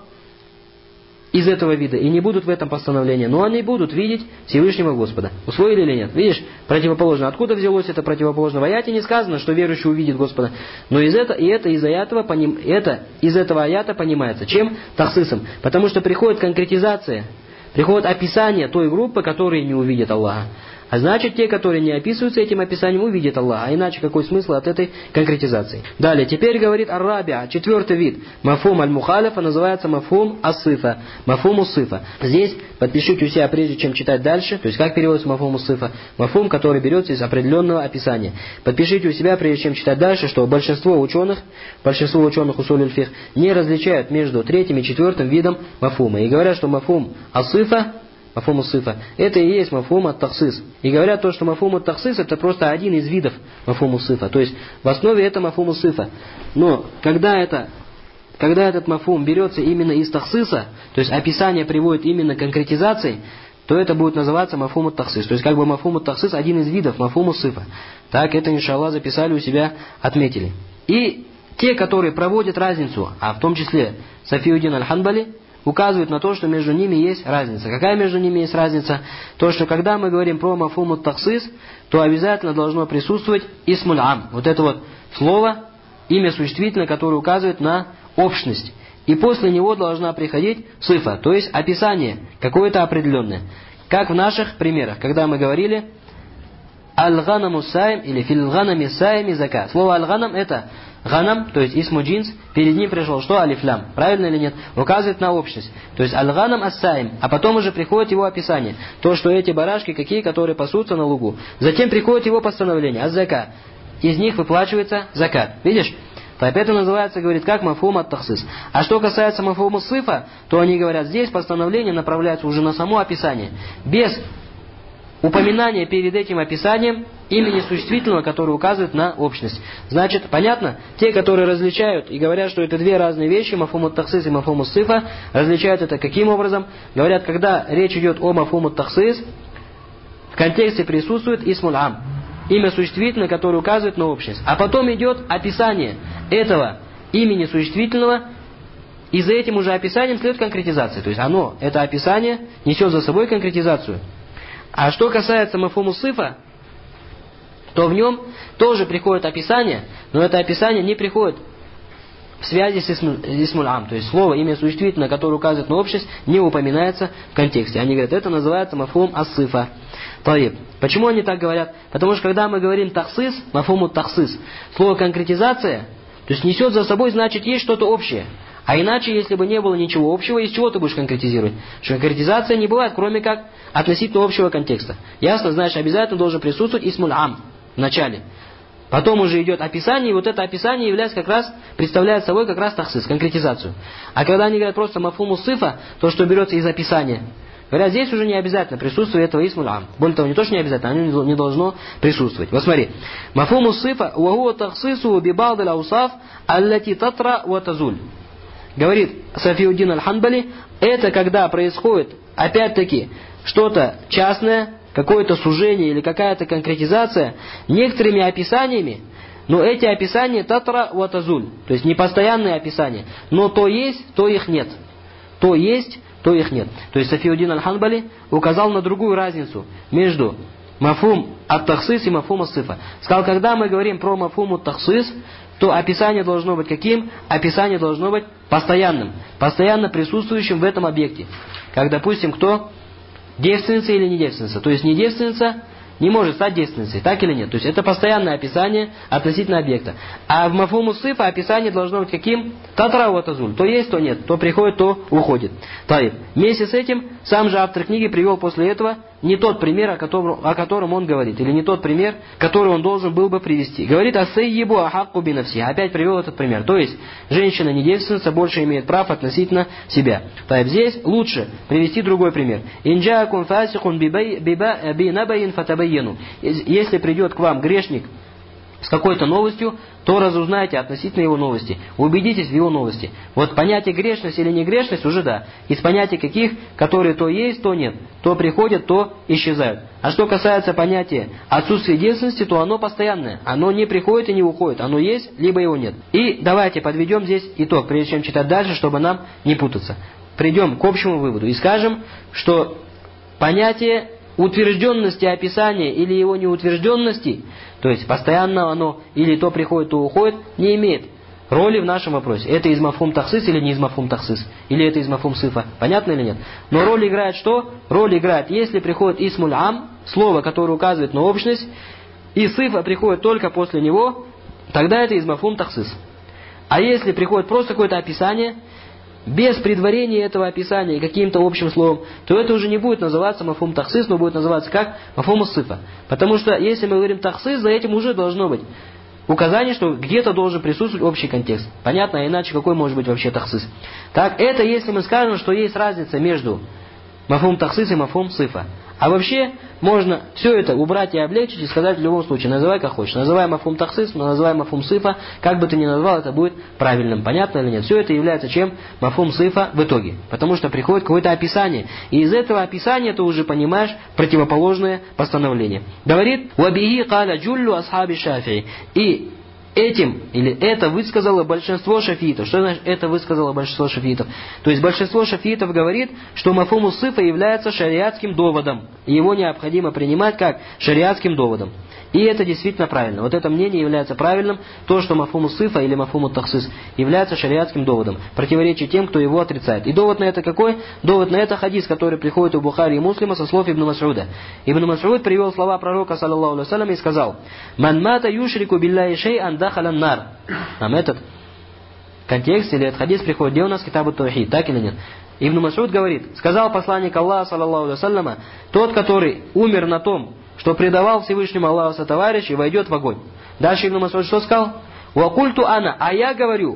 Из этого вида, и не будут в этом постановлении, но они будут видеть Всевышнего Господа. Усвоили или нет? Видишь, противоположно. Откуда взялось это противоположно? В аяте не сказано, что верующий увидит Господа. Но из это, и это из этого, поним, это из этого аята понимается. Чем? Тахсисом. Потому что приходит конкретизация, приходит описание той группы, которые не увидят Аллаха. А значит, те, которые не описываются этим описанием, увидят Аллаха. А иначе какой смысл от этой конкретизации? Далее, теперь говорит ар-рабиа, четвертый вид. Мафум аль-мухалифа называется мафум ас-сифа. Мафум ус-сифа. Здесь подпишите у себя, прежде чем читать дальше. То есть, как переводится мафум ус-сифа? Мафум, который берется из определенного описания. Подпишите у себя, прежде чем читать дальше, что большинство ученых, большинство ученых усуль аль-фих не различают между третьим и четвертым видом мафума. И говорят, что мафум ас-сифа, мафум ус-сифа, это и есть мафум ат-тахсис. И говорят то, что мафум ат-тахсис это просто один из видов мафум ус-сифа. То есть в основе это мафум ус-сифа. Но когда это, когда этот мафум берется именно из тахсиса, то есть описание приводит именно к конкретизации, то это будет называться мафум ат-тахсис. То есть как бы мафум ат-тахсис один из видов мафум ус-сифа. Так это, иншаллах, записали у себя, отметили. И те, которые проводят разницу, а в том числе Сафиуддин аль-Ханбали, указывает на то, что между ними есть разница. Какая между ними есть разница? То, что когда мы говорим про мафум ат-тахсис, то обязательно должно присутствовать исмуль ам. Вот это вот слово, имя существительное, которое указывает на общность. И после него должна приходить сифа, то есть описание какое-то определенное. Как в наших примерах, когда мы говорили аль-ганаму сайм или фил-ганами сайми зака. Слово аль-ганам это ганам, то есть исму джинс, перед ним пришел что? Алифлям. Правильно или нет? Указывает на общность. То есть аль-ганам ас-сайм. А потом уже приходит его описание. То, что эти барашки какие, которые пасутся на лугу. Затем приходит его постановление. Аз-зака. Из них выплачивается закат. Видишь? Так это называется, говорит, как мафум ат-тахсис. А что касается мафума сифа, то они говорят, здесь постановление направляется уже на само описание. Без упоминания перед этим описанием имени существительного, которое указывает на общность. Значит, понятно? Те, которые различают и говорят, что это две разные вещи, мафхумут тахсис и мафхумут сифа, различают это каким образом? Говорят, когда речь идет о мафхумут тахсис, в контексте присутствует исмуль ам, имя существительное, которое указывает на общность. А потом идет описание этого имени существительного, и за этим уже описанием следует конкретизация. То есть оно, это описание, несет за собой конкретизацию. А что касается мафхуму сифа, то в нем тоже приходит описание, но это описание не приходит в связи с исмуль ам. То есть слово, имя существительное, которое указывает на общность, не упоминается в контексте. Они говорят, это называется мафхум ас-сифа. Таиб. Почему они так говорят? Потому что когда мы говорим тахсис, мафхуму тахсис, слово конкретизация, то есть несет за собой, значит, есть что-то общее. А иначе, если бы не было ничего общего, из чего ты будешь конкретизировать? Что конкретизация не бывает, кроме как относительно общего контекста. Ясно, значит, обязательно должен присутствовать исмуль ам в начале. Потом уже идет описание, и вот это описание является как раз, представляет собой как раз тахсис, конкретизацию. А когда они говорят просто мафхуму сифа, то, что берется из описания, говорят, здесь уже не обязательно присутствие этого исмуль ам. Более того, не то, что не обязательно, оно не должно присутствовать. Вот смотри. Мафхуму сифа, уахуа тахсису бибалд аль-аусаф, аллати татра ва тазуль. Говорит Сафиуддин аль-Ханбали, это когда происходит, опять-таки, что-то частное, какое-то сужение или какая-то конкретизация некоторыми описаниями, но эти описания татра ва тазуль, то есть непостоянные описания, но то есть, то их нет. То есть, то их нет. То есть Сафиуддин аль-Ханбали указал на другую разницу между мафхум ат-тахсис и мафхум ас-сифа. Сказал, когда мы говорим про мафхум ат-тахсис, то описание должно быть каким? Описание должно быть постоянным, постоянно присутствующим в этом объекте. Как, допустим, кто? Девственница или не девственница. То есть не девственница не может стать девственницей, так или нет? То есть это постоянное описание относительно объекта. А в мафхуму сифа описание должно быть каким? Татра ва тазуль. То есть, то нет. То приходит, то уходит. Таиб. Вместе с этим сам же автор книги привел после этого не тот пример, о котором, о котором он говорит, или не тот пример, который он должен был бы привести. Говорит ас-саййибу ахакку би нафси. Опять привел этот пример. То есть женщина не девственница больше имеет прав относительно себя. Таиб. Здесь лучше привести другой пример. Инджаакум фасихун би набаин фатабайяну. Если придет к вам грешник с какой-то новостью, то разузнайте относительно его новости. Убедитесь в его новости. Вот понятие грешность или не грешность уже да. Из понятий каких, которые то есть, то нет. То приходят, то исчезают. А что касается понятия отсутствия девственности, то оно постоянное. Оно не приходит и не уходит. Оно есть, либо его нет. И давайте подведем здесь итог, прежде чем читать дальше, чтобы нам не путаться. Придем к общему выводу и скажем, что понятие утвержденности описания или его неутвержденности, то есть постоянно оно или то приходит, то уходит, не имеет роли в нашем вопросе. Это из мафхум тахсис или не из мафхум тахсис? Или это из мафхум сифа? Понятно или нет? Но роль играет что? Роль играет, если приходит исмуль ам, слово, которое указывает на общность, и сифа приходит только после него, тогда это из мафхум тахсис. А если приходит просто какое-то описание, без предварения этого описания каким-то общим словом, то это уже не будет называться мафхум тахсис, но будет называться как мафхум сифа. Потому что если мы говорим тахсис, за этим уже должно быть указание, что где-то должен присутствовать общий контекст. Понятно, а иначе какой может быть вообще тахсис? Так, это если мы скажем, что есть разница между мафхум тахсис и мафхум сифа. А вообще, можно все это убрать и облегчить и сказать в любом случае, называй как хочешь. Называй мафхум тахсис, называй мафхум сифа, как бы ты ни назвал, это будет правильным. Понятно или нет? Все это является чем? Мафхум сифа в итоге. Потому что приходит какое-то описание. И из этого описания ты уже понимаешь противоположное постановление. Говорит, «Вабихи каля джуллю асхаби шафии». И этим, или это высказало большинство шафиитов. Что значит это высказало большинство шафиитов? То есть большинство шафиитов говорит, что мафхуму сифа является шариатским доводом. И его необходимо принимать как шариатским доводом. И это действительно правильно. Вот это мнение является правильным. То, что мафхуму сифа или мафхуму тахсис является шариатским доводом. Противоречит тем, кто его отрицает. И довод на это какой? Довод на это хадис, который приходит у Бухари и Муслима со слов Ибн Мас'уда. Ибн Мас'уд привел слова пророка, саллаллаху алейхи ва саллям, и сказал: «Ман мата юшрику билляхи шей'ан дахалян нар». Нам этот контекст или этот хадис приходит, где у нас китабу таухид, так или нет? Ибн Мас'уд говорит, сказал посланник Аллаха, саллаллаху алейхи ва саллям, тот, который умер на том, что предавал Всевышнему Аллаху сотоварищей, войдет в огонь. Дальше Ибн Мас'уд что сказал? «Вакульту ана», а я говорю,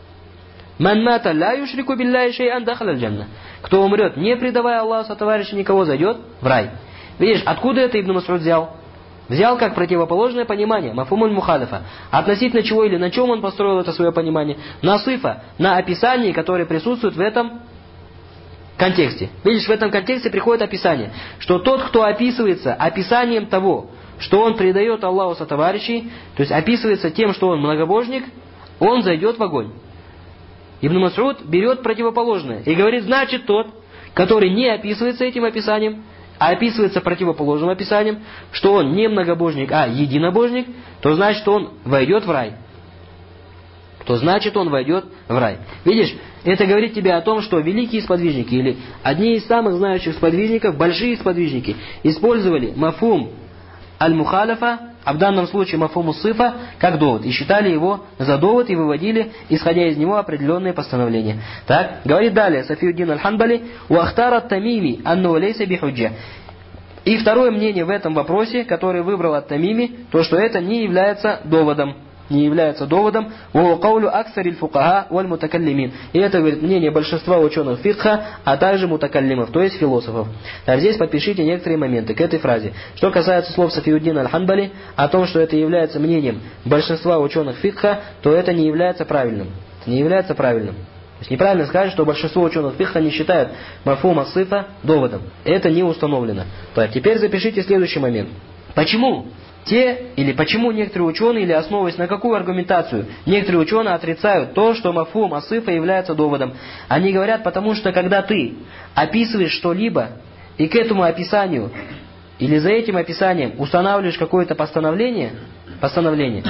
«Ман мата ла юшрику билляхи шей'ан дахалял джанна». Кто умрет, не предавая Аллаху сотоварищей никого, зайдет в рай. Видишь, откуда это Ибн Мас'уд взял? Взял как противоположное понимание, мафхумуль мухалифа. Относительно чего или на чем он построил это свое понимание? На сифа, на описании, которое присутствует в этом контексте. Видишь, в этом контексте приходит описание, что тот, кто описывается описанием того, что он предает Аллаху сотоварищей, то есть описывается тем, что он многобожник, он зайдет в огонь. Ибн Мас'уд берет противоположное и говорит, значит тот, который не описывается этим описанием, а описывается противоположным описанием, что он не многобожник, а единобожник, то значит он войдет в рай. То значит он войдет в рай. Видишь, это говорит тебе о том, что великие сподвижники, или одни из самых знающих сподвижников, большие сподвижники, использовали мафхум аль-мухалифа, а в данном случае мафхум сифа, как довод, и считали его за довод и выводили, исходя из него, определенные постановления. Так, говорит далее Сафиуддин аль-Ханбали, «Уахтара ат-Тамими анну лейса бихуджа». И второе мнение в этом вопросе, которое выбрал ат-Тамими, то, что это не является доводом. Не является доводом. «Вау аксариль фукаха валь мутакаллимин». И это, говорит, мнение большинства ученых фикха, а также мутакаллимов, то есть философов. Так, здесь подпишите некоторые моменты к этой фразе. Что касается слов Сафиуддина аль-Ханбали, о том, что это является мнением большинства ученых фикха, то это не является правильным. Не является правильным. То есть неправильно сказать, что большинство ученых фикха не считают мафхум ас-сифа доводом. Это не установлено. Так, теперь запишите следующий момент. Почему те, или почему некоторые ученые, или основываясь на какую аргументацию, некоторые ученые отрицают то, что мафхум ас-сифа является доводом? Они говорят, потому что когда ты описываешь что-либо, и к этому описанию, или за этим описанием устанавливаешь какое-то постановление, постановление,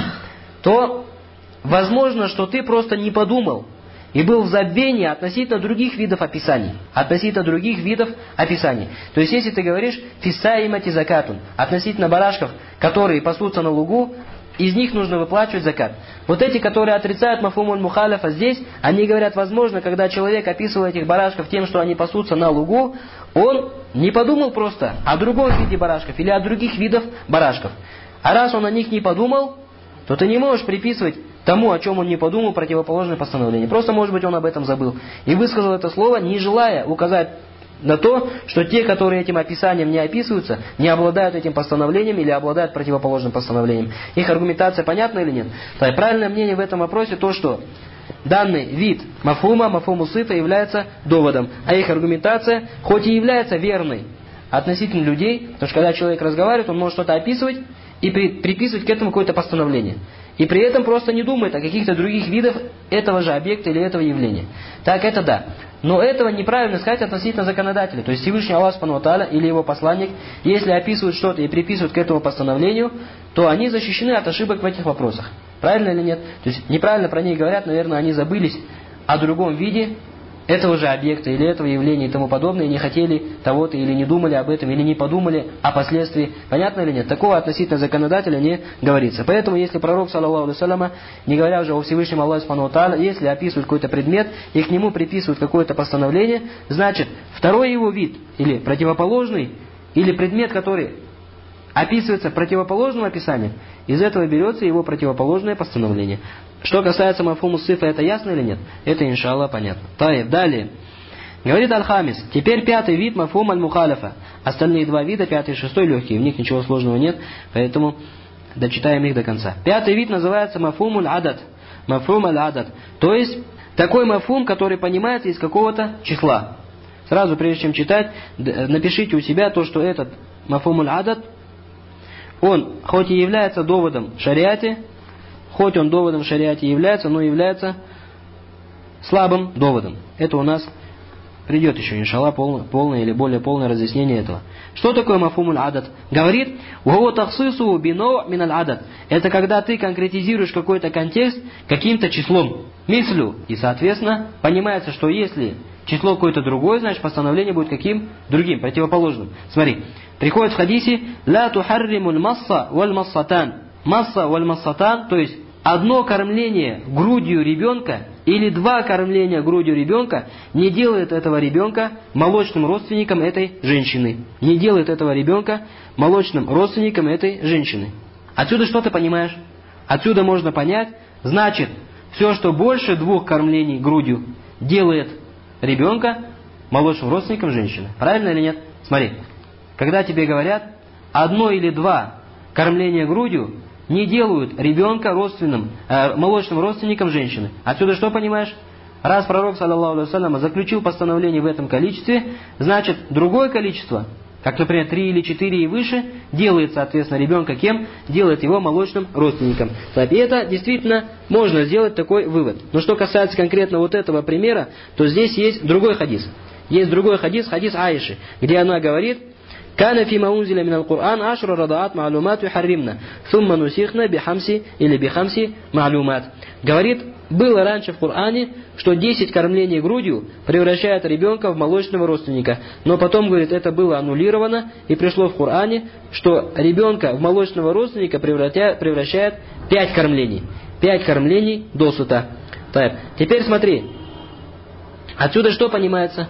то возможно, что ты просто не подумал, и был в забвении относительно других видов описаний. Относительно других видов описаний. То есть, если ты говоришь «фиссаимати закатун», относительно барашков, которые пасутся на лугу, из них нужно выплачивать закат. Вот эти, которые отрицают мафхумуль мухалифа здесь, они говорят, возможно, когда человек описывает этих барашков тем, что они пасутся на лугу, он не подумал просто о другом виде барашков или о других видах барашков. А раз он о них не подумал, то ты не можешь приписывать тому, о чем он не подумал, противоположное постановление. Просто, может быть, он об этом забыл. И высказал это слово, не желая указать на то, что те, которые этим описанием не описываются, не обладают этим постановлением или обладают противоположным постановлением. Их аргументация понятна или нет? То есть, правильное мнение в этом вопросе то, что данный вид мафхума, мафхуму сифа является доводом. А их аргументация, хоть и является верной относительно людей, потому что когда человек разговаривает, он может что-то описывать и при, приписывать к этому какое-то постановление. И при этом просто не думает о каких-то других видах этого же объекта или этого явления. Так, это да. Но этого неправильно сказать относительно законодателя. То есть Всевышний Аллах Субхану ва Тааля или его посланник, если описывают что-то и приписывают к этому постановлению, то они защищены от ошибок в этих вопросах. Правильно или нет? То есть неправильно про них говорят, наверное, они забылись о другом виде этого же объекта или этого явления и тому подобное, и не хотели того-то, или не думали об этом, или не подумали о последствии. Понятно или нет? Такого относительно законодателя не говорится. Поэтому, если пророк, саллаллаху алейхи вассаляма, не говоря уже о Всевышнем Аллахе Субхану ва Тааля, если описывают какой-то предмет, и к нему приписывают какое-то постановление, значит, второй его вид, или противоположный, или предмет, который описывается противоположным описанием, из этого берется его противоположное постановление. Что касается мафхуму сифа, это ясно или нет? Это, иншаллах, понятно. Таиб, далее. Говорит Аль-Хамис, теперь пятый вид мафхум аль-мухалифа. Остальные два вида, пятый и шестой, легкие, в них ничего сложного нет, поэтому дочитаем их до конца. Пятый вид называется мафхум аль-адад. Мафхум аль-адад. То есть, такой мафхум, который понимается из какого-то числа. Сразу, прежде чем читать, напишите у себя то, что этот мафхум аль-адад, он, хоть и является доводом в шариате, хоть он доводом в шариате является, но является слабым доводом. Это у нас придет еще, иншаллах, полное, полное или более полное разъяснение этого. Что такое мафхумуль адад? Говорит, «Угу тахсису бино миналь адад». Это когда ты конкретизируешь какой-то контекст каким-то числом. Мислю. И, соответственно, понимается, что если число какое-то другое, значит постановление будет каким? Другим, противоположным. Смотри, приходит в хадисе «Ла тухарримуль масса валь массатан». Масса валь массатан, то есть одно кормление грудью ребенка или два кормления грудью ребенка не делает этого ребенка молочным родственником этой женщины. Не делает этого ребенка молочным родственником этой женщины. Отсюда что ты понимаешь? Отсюда можно понять, значит, все, что больше двух кормлений грудью, делает ребенка молочным родственником женщины. Правильно или нет? Смотри, когда тебе говорят одно или два кормления грудью не делают ребенка родственным, э, молочным родственником женщины. Отсюда что понимаешь? Раз пророк, саллаллаху алейхи ва саллям, заключил постановление в этом количестве, значит, другое количество, как, например, три или четыре и выше, делает, соответственно, ребенка кем? Делает его молочным родственником. И это действительно можно сделать такой вывод. Но что касается конкретно вот этого примера, то здесь есть другой хадис. Есть другой хадис, хадис Аиши, где она говорит: «Кана фима унзиля минал Кур'ан ашра радаат ма'лумат юхарримна, сумма нусихна бихамси или бихамси ма'лумат». Говорит, было раньше в Коране, что десять кормлений грудью превращает ребенка в молочного родственника. Но потом, говорит, это было аннулировано, и пришло в Коране, что ребенка в молочного родственника превращает пять кормлений. Пять кормлений досыта. Так, теперь смотри. Отсюда что понимается?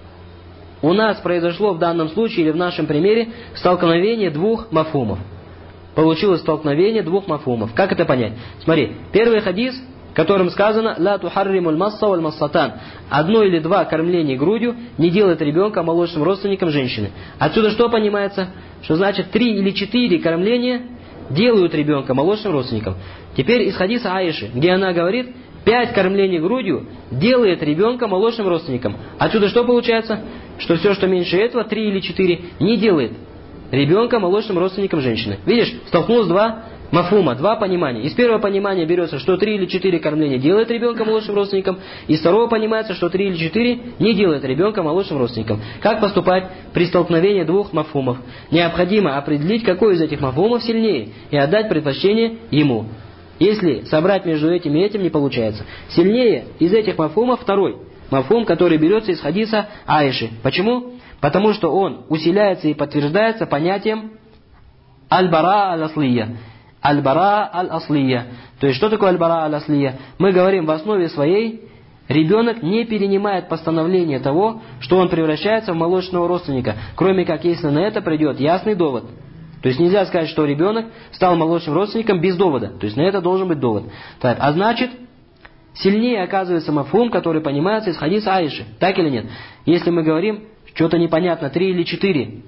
У нас произошло в данном случае, или в нашем примере, столкновение двух мафумов. Получилось столкновение двух мафумов. Как это понять? Смотри, первый хадис, в котором сказано: «Ла тухарримуль масса валь массатан». Одно или два кормления грудью не делает ребенка молочным родственником женщины. Отсюда что понимается? Что значит три или четыре кормления делают ребенка молочным родственником. Теперь из хадиса Аиши, где она говорит: пять кормлений грудью делает ребенка молочным родственником. Отсюда что получается? Что все, что меньше этого, три или четыре, не делает ребенка молочным родственником женщины. Видишь, столкнулось два мафума, два понимания. Из первого понимания берется, что три или четыре кормления делает ребенка молочным родственником. Из второго понимается, что три или четыре не делает ребенка молочным родственником. Как поступать при столкновении двух мафумов? Необходимо определить, какой из этих мафумов сильнее, и отдать предпочтение ему. Если собрать между этим и этим, не получается. Сильнее из этих мафумов второй мафум, который берется из хадиса Аиши. Почему? Потому что он усиляется и подтверждается понятием аль-бара аль-аслия. Аль-бара аль-аслия. То есть, что такое аль-бара аль-аслия? Мы говорим, в основе своей ребенок не перенимает постановление того, что он превращается в молочного родственника, кроме как если на это придет ясный довод. То есть нельзя сказать, что ребенок стал молочным родственником без довода. То есть на это должен быть довод. Так, а значит, сильнее оказывается мафхум, который понимается из хадиса Аиши. Так или нет? Если мы говорим, что-то непонятно, три или четыре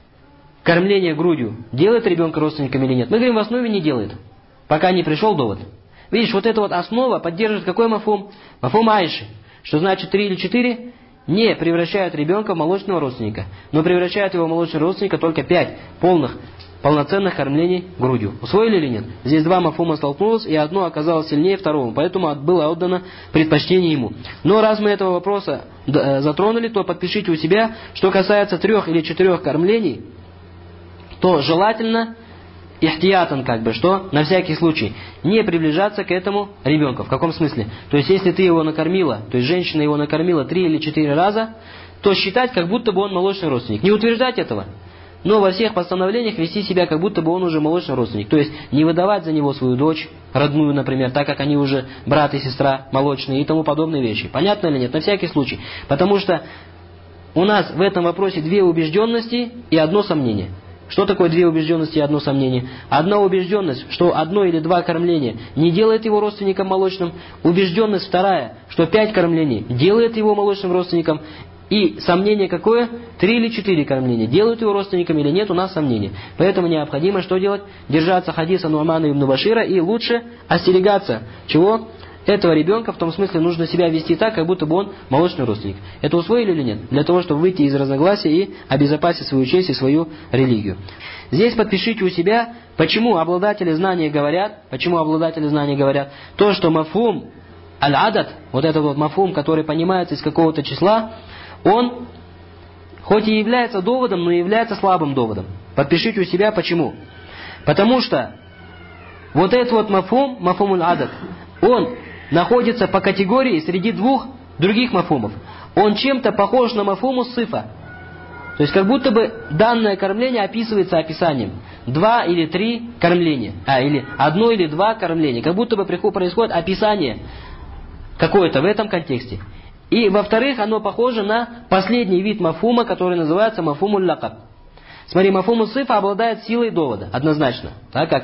кормления грудью делает ребенка родственником или нет? Мы говорим, в основе не делает, пока не пришел довод. Видишь, вот эта вот основа поддерживает какой мафхум? Мафхум Аиши. Что значит три или четыре не превращают ребенка в молочного родственника, но превращают его в молочного родственника только пять полных, полноценных кормлений грудью. Усвоили или нет? Здесь два мафума столкнулось, и одно оказалось сильнее второго, поэтому было отдано предпочтение ему. Но раз мы этого вопроса затронули, то подпишите у себя, что касается трех или четырех кормлений, то желательно ихтиятан, как бы, что на всякий случай не приближаться к этому ребенку. В каком смысле? То есть, если ты его накормила, то есть женщина его накормила три или четыре раза, то считать, как будто бы он молочный родственник. Не утверждать этого, но во всех постановлениях вести себя, как будто бы он уже молочный родственник. То есть, не выдавать за него свою дочь, родную, например, так как они уже брат и сестра молочные и тому подобные вещи. Понятно или нет? На всякий случай. Потому что у нас в этом вопросе две убежденности и одно сомнение. Что такое две убежденности и одно сомнение? Одна убежденность, что одно или два кормления не делает его родственником молочным. Убежденность вторая, что пять кормлений делает его молочным родственником. И сомнение какое? Три или четыре кормления делают его родственником или нет, у нас сомнение. Поэтому необходимо что делать? Держаться хадиса Ну'мана ибн Башира и лучше остерегаться. Чего? Этого ребенка, в том смысле, нужно себя вести так, как будто бы он молочный родственник. Это усвоили или нет? Для того, чтобы выйти из разногласия и обезопасить свою честь и свою религию. Здесь подпишите у себя, почему обладатели знания говорят, почему обладатели знания говорят, то, что мафхум аль-адад, вот этот вот мафхум, который понимается из какого-то числа, он хоть и является доводом, но и является слабым доводом. Подпишите у себя, почему. Потому что вот этот вот мафхум, мафхум аль-адад, он находится по категории среди двух других мафумов. Он чем-то похож на мафуму сифа. То есть как будто бы данное кормление описывается описанием. Два или три кормления. А, или одно или два кормления. Как будто бы происходит описание какое-то в этом контексте. И во-вторых, оно похоже на последний вид мафума, который называется мафумуль лакаб. Смотри, мафуму сифа обладает силой довода, однозначно. Так как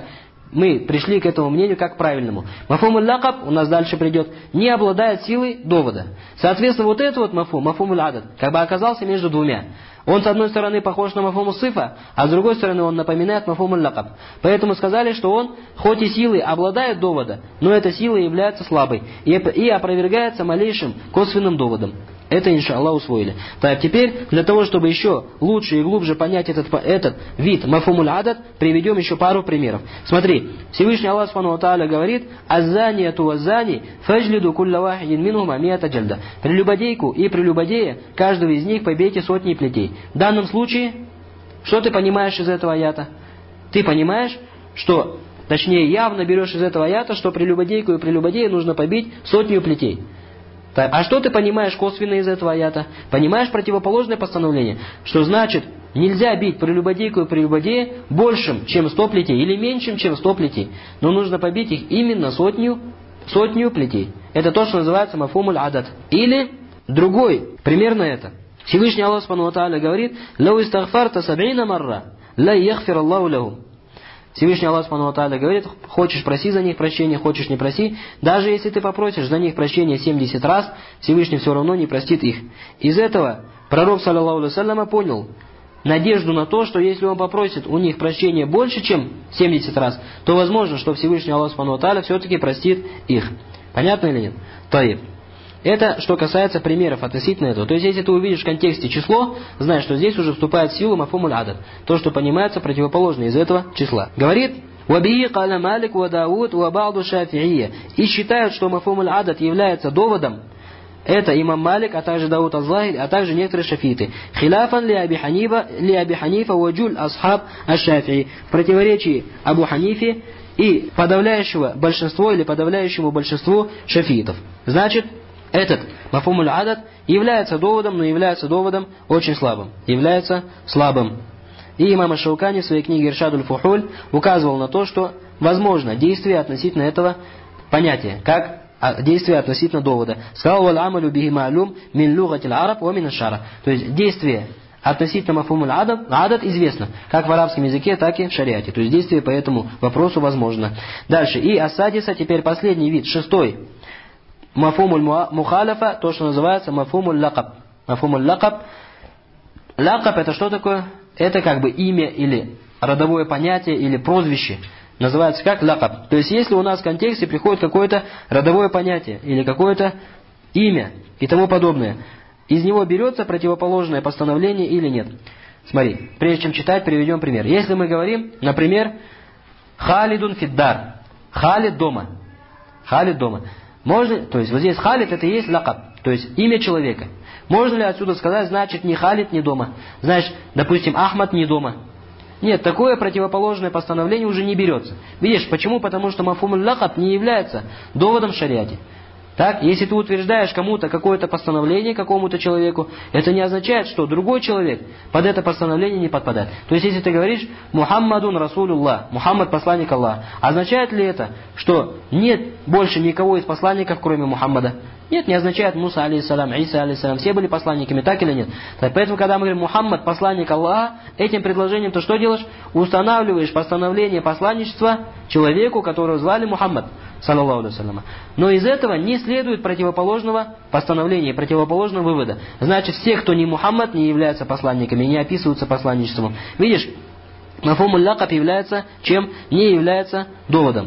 мы пришли к этому мнению как к правильному. Мафумуль лакаб, у нас дальше придет, не обладает силой довода. Соответственно, вот этот вот мафум, мафумуль адад, как бы оказался между двумя. Он с одной стороны похож на мафуму сифа, а с другой стороны он напоминает мафумуль лакаб. Поэтому сказали, что он хоть и силой обладает довода, но эта сила является слабой и, и опровергается малейшим косвенным доводом. Это, иншаллах, усвоили. Так, теперь, для того, чтобы еще лучше и глубже понять этот, этот вид мафумуль адад, приведем еще пару примеров. Смотри, Всевышний Аллах Субхану ва Тааля говорит: «Аззанияту ваззани фаджлиду кулля вахидин минхума миата джальда». Прелюбодейку и прелюбодея, каждого из них побейте сотни плетей. В данном случае, что ты понимаешь из этого аята? Ты понимаешь, что, точнее, явно берешь из этого аята, что прелюбодейку и прелюбодея нужно побить сотню плетей. Так, а что ты понимаешь косвенно из этого аята? Понимаешь противоположное постановление? Что значит, нельзя бить прелюбодейку и прелюбодея большим, чем сто плетей, или меньшим, чем сто плетей. Но нужно побить их именно сотню, сотню плетей. Это то, что называется мафумуль адад. Или другой, примерно это. Всевышний Аллах Субхану ва Тааля говорит: «Лау истагфарта саб'ина марра, ла яхфир Аллаху лаху». Всевышний Аллах Субхану ва Тааля говорит: хочешь проси за них прощения, хочешь не проси. Даже если ты попросишь за них прощения семьдесят раз, Всевышний все равно не простит их. Из этого пророк, саллаллаху алейхи ва саллям, понял надежду на то, что если он попросит у них прощения больше, чем семьдесят раз, то возможно, что Всевышний Аллах Субхану ва Тааля все-таки простит их. Понятно или нет? Таиб. Это что касается примеров относительно этого. То есть, если ты увидишь в контексте число, знаешь, что здесь уже вступает в силу мафумуль адад. То, что понимается противоположно из этого числа. Говорит: «Вабии каля Малик ва Дауд ва ба'ду шафи'ия». И считают, что мафумуль адад является доводом. Это имам Малик, а также Дауд аз-Захири, а также некоторые шафииты. «Хиляфан ли Аби Ханифа, ли Аби Ханифа ва джуль асхаб аш-Шафи'и». В противоречии Абу Ханифе и подавляющего большинство или подавляющему большинству шафиитов. Значит, этот мафумуль адад является доводом, но является доводом очень слабым. Является слабым. И имам аш-Шаукани в своей книге Иршадуль Фухуль указывал на то, что возможно действие относительно этого понятия, как действие относительно довода. Сказал: «Валь амалю бихи ма'лум мин лугатил араб ва мин аш-шара». То есть действие относительно мафумуль адад, адад известно, как в арабском языке, так и в шариате. То есть действие по этому вопросу возможно. Дальше. И асадиса, теперь последний вид, шестой. Мафумуль мухаляфа, то, что называется мафумуль лакаб. Мафумуль лакаб. Лакаб это что такое? Это как бы имя или родовое понятие или прозвище. Называется как лакаб. То есть если у нас в контексте приходит какое-то родовое понятие или какое-то имя и тому подобное, из него берется противоположное постановление или нет. Смотри, прежде чем читать, приведем пример. Если мы говорим, например, Халидун фиддар. Халид дома. Халид дома. Можно, то есть вот здесь Халид это и есть лакаб, то есть имя человека. Можно ли отсюда сказать, значит, ни Халид, ни дома? Значит, допустим, Ахмад не дома. Нет, такое противоположное постановление уже не берется. Видишь, почему? Потому что мафумуль лакаб не является доводом в шариате. Так, если ты утверждаешь кому-то какое-то постановление, какому-то человеку, это не означает, что другой человек под это постановление не подпадает. То есть, если ты говоришь «Мухаммадун Расулуллах», «Мухаммад посланник Аллаха», означает ли это, что нет больше никого из посланников, кроме Мухаммада? Нет, не означает Муса алейхиссалам, Иса алейхиссалам, все были посланниками, так или нет? Так, поэтому, когда мы говорим «Мухаммад посланник Аллаха», этим предложением ты что делаешь? Устанавливаешь постановление посланничества человеку, которого звали Мухаммад, саллаллаху алейхи ва саллям. Но из этого не следует противоположного постановления, противоположного вывода. Значит, все, кто не Мухаммад, не являются посланниками, не описываются посланничеством. Видишь, мафумуль лакаб является чем? Не является доводом.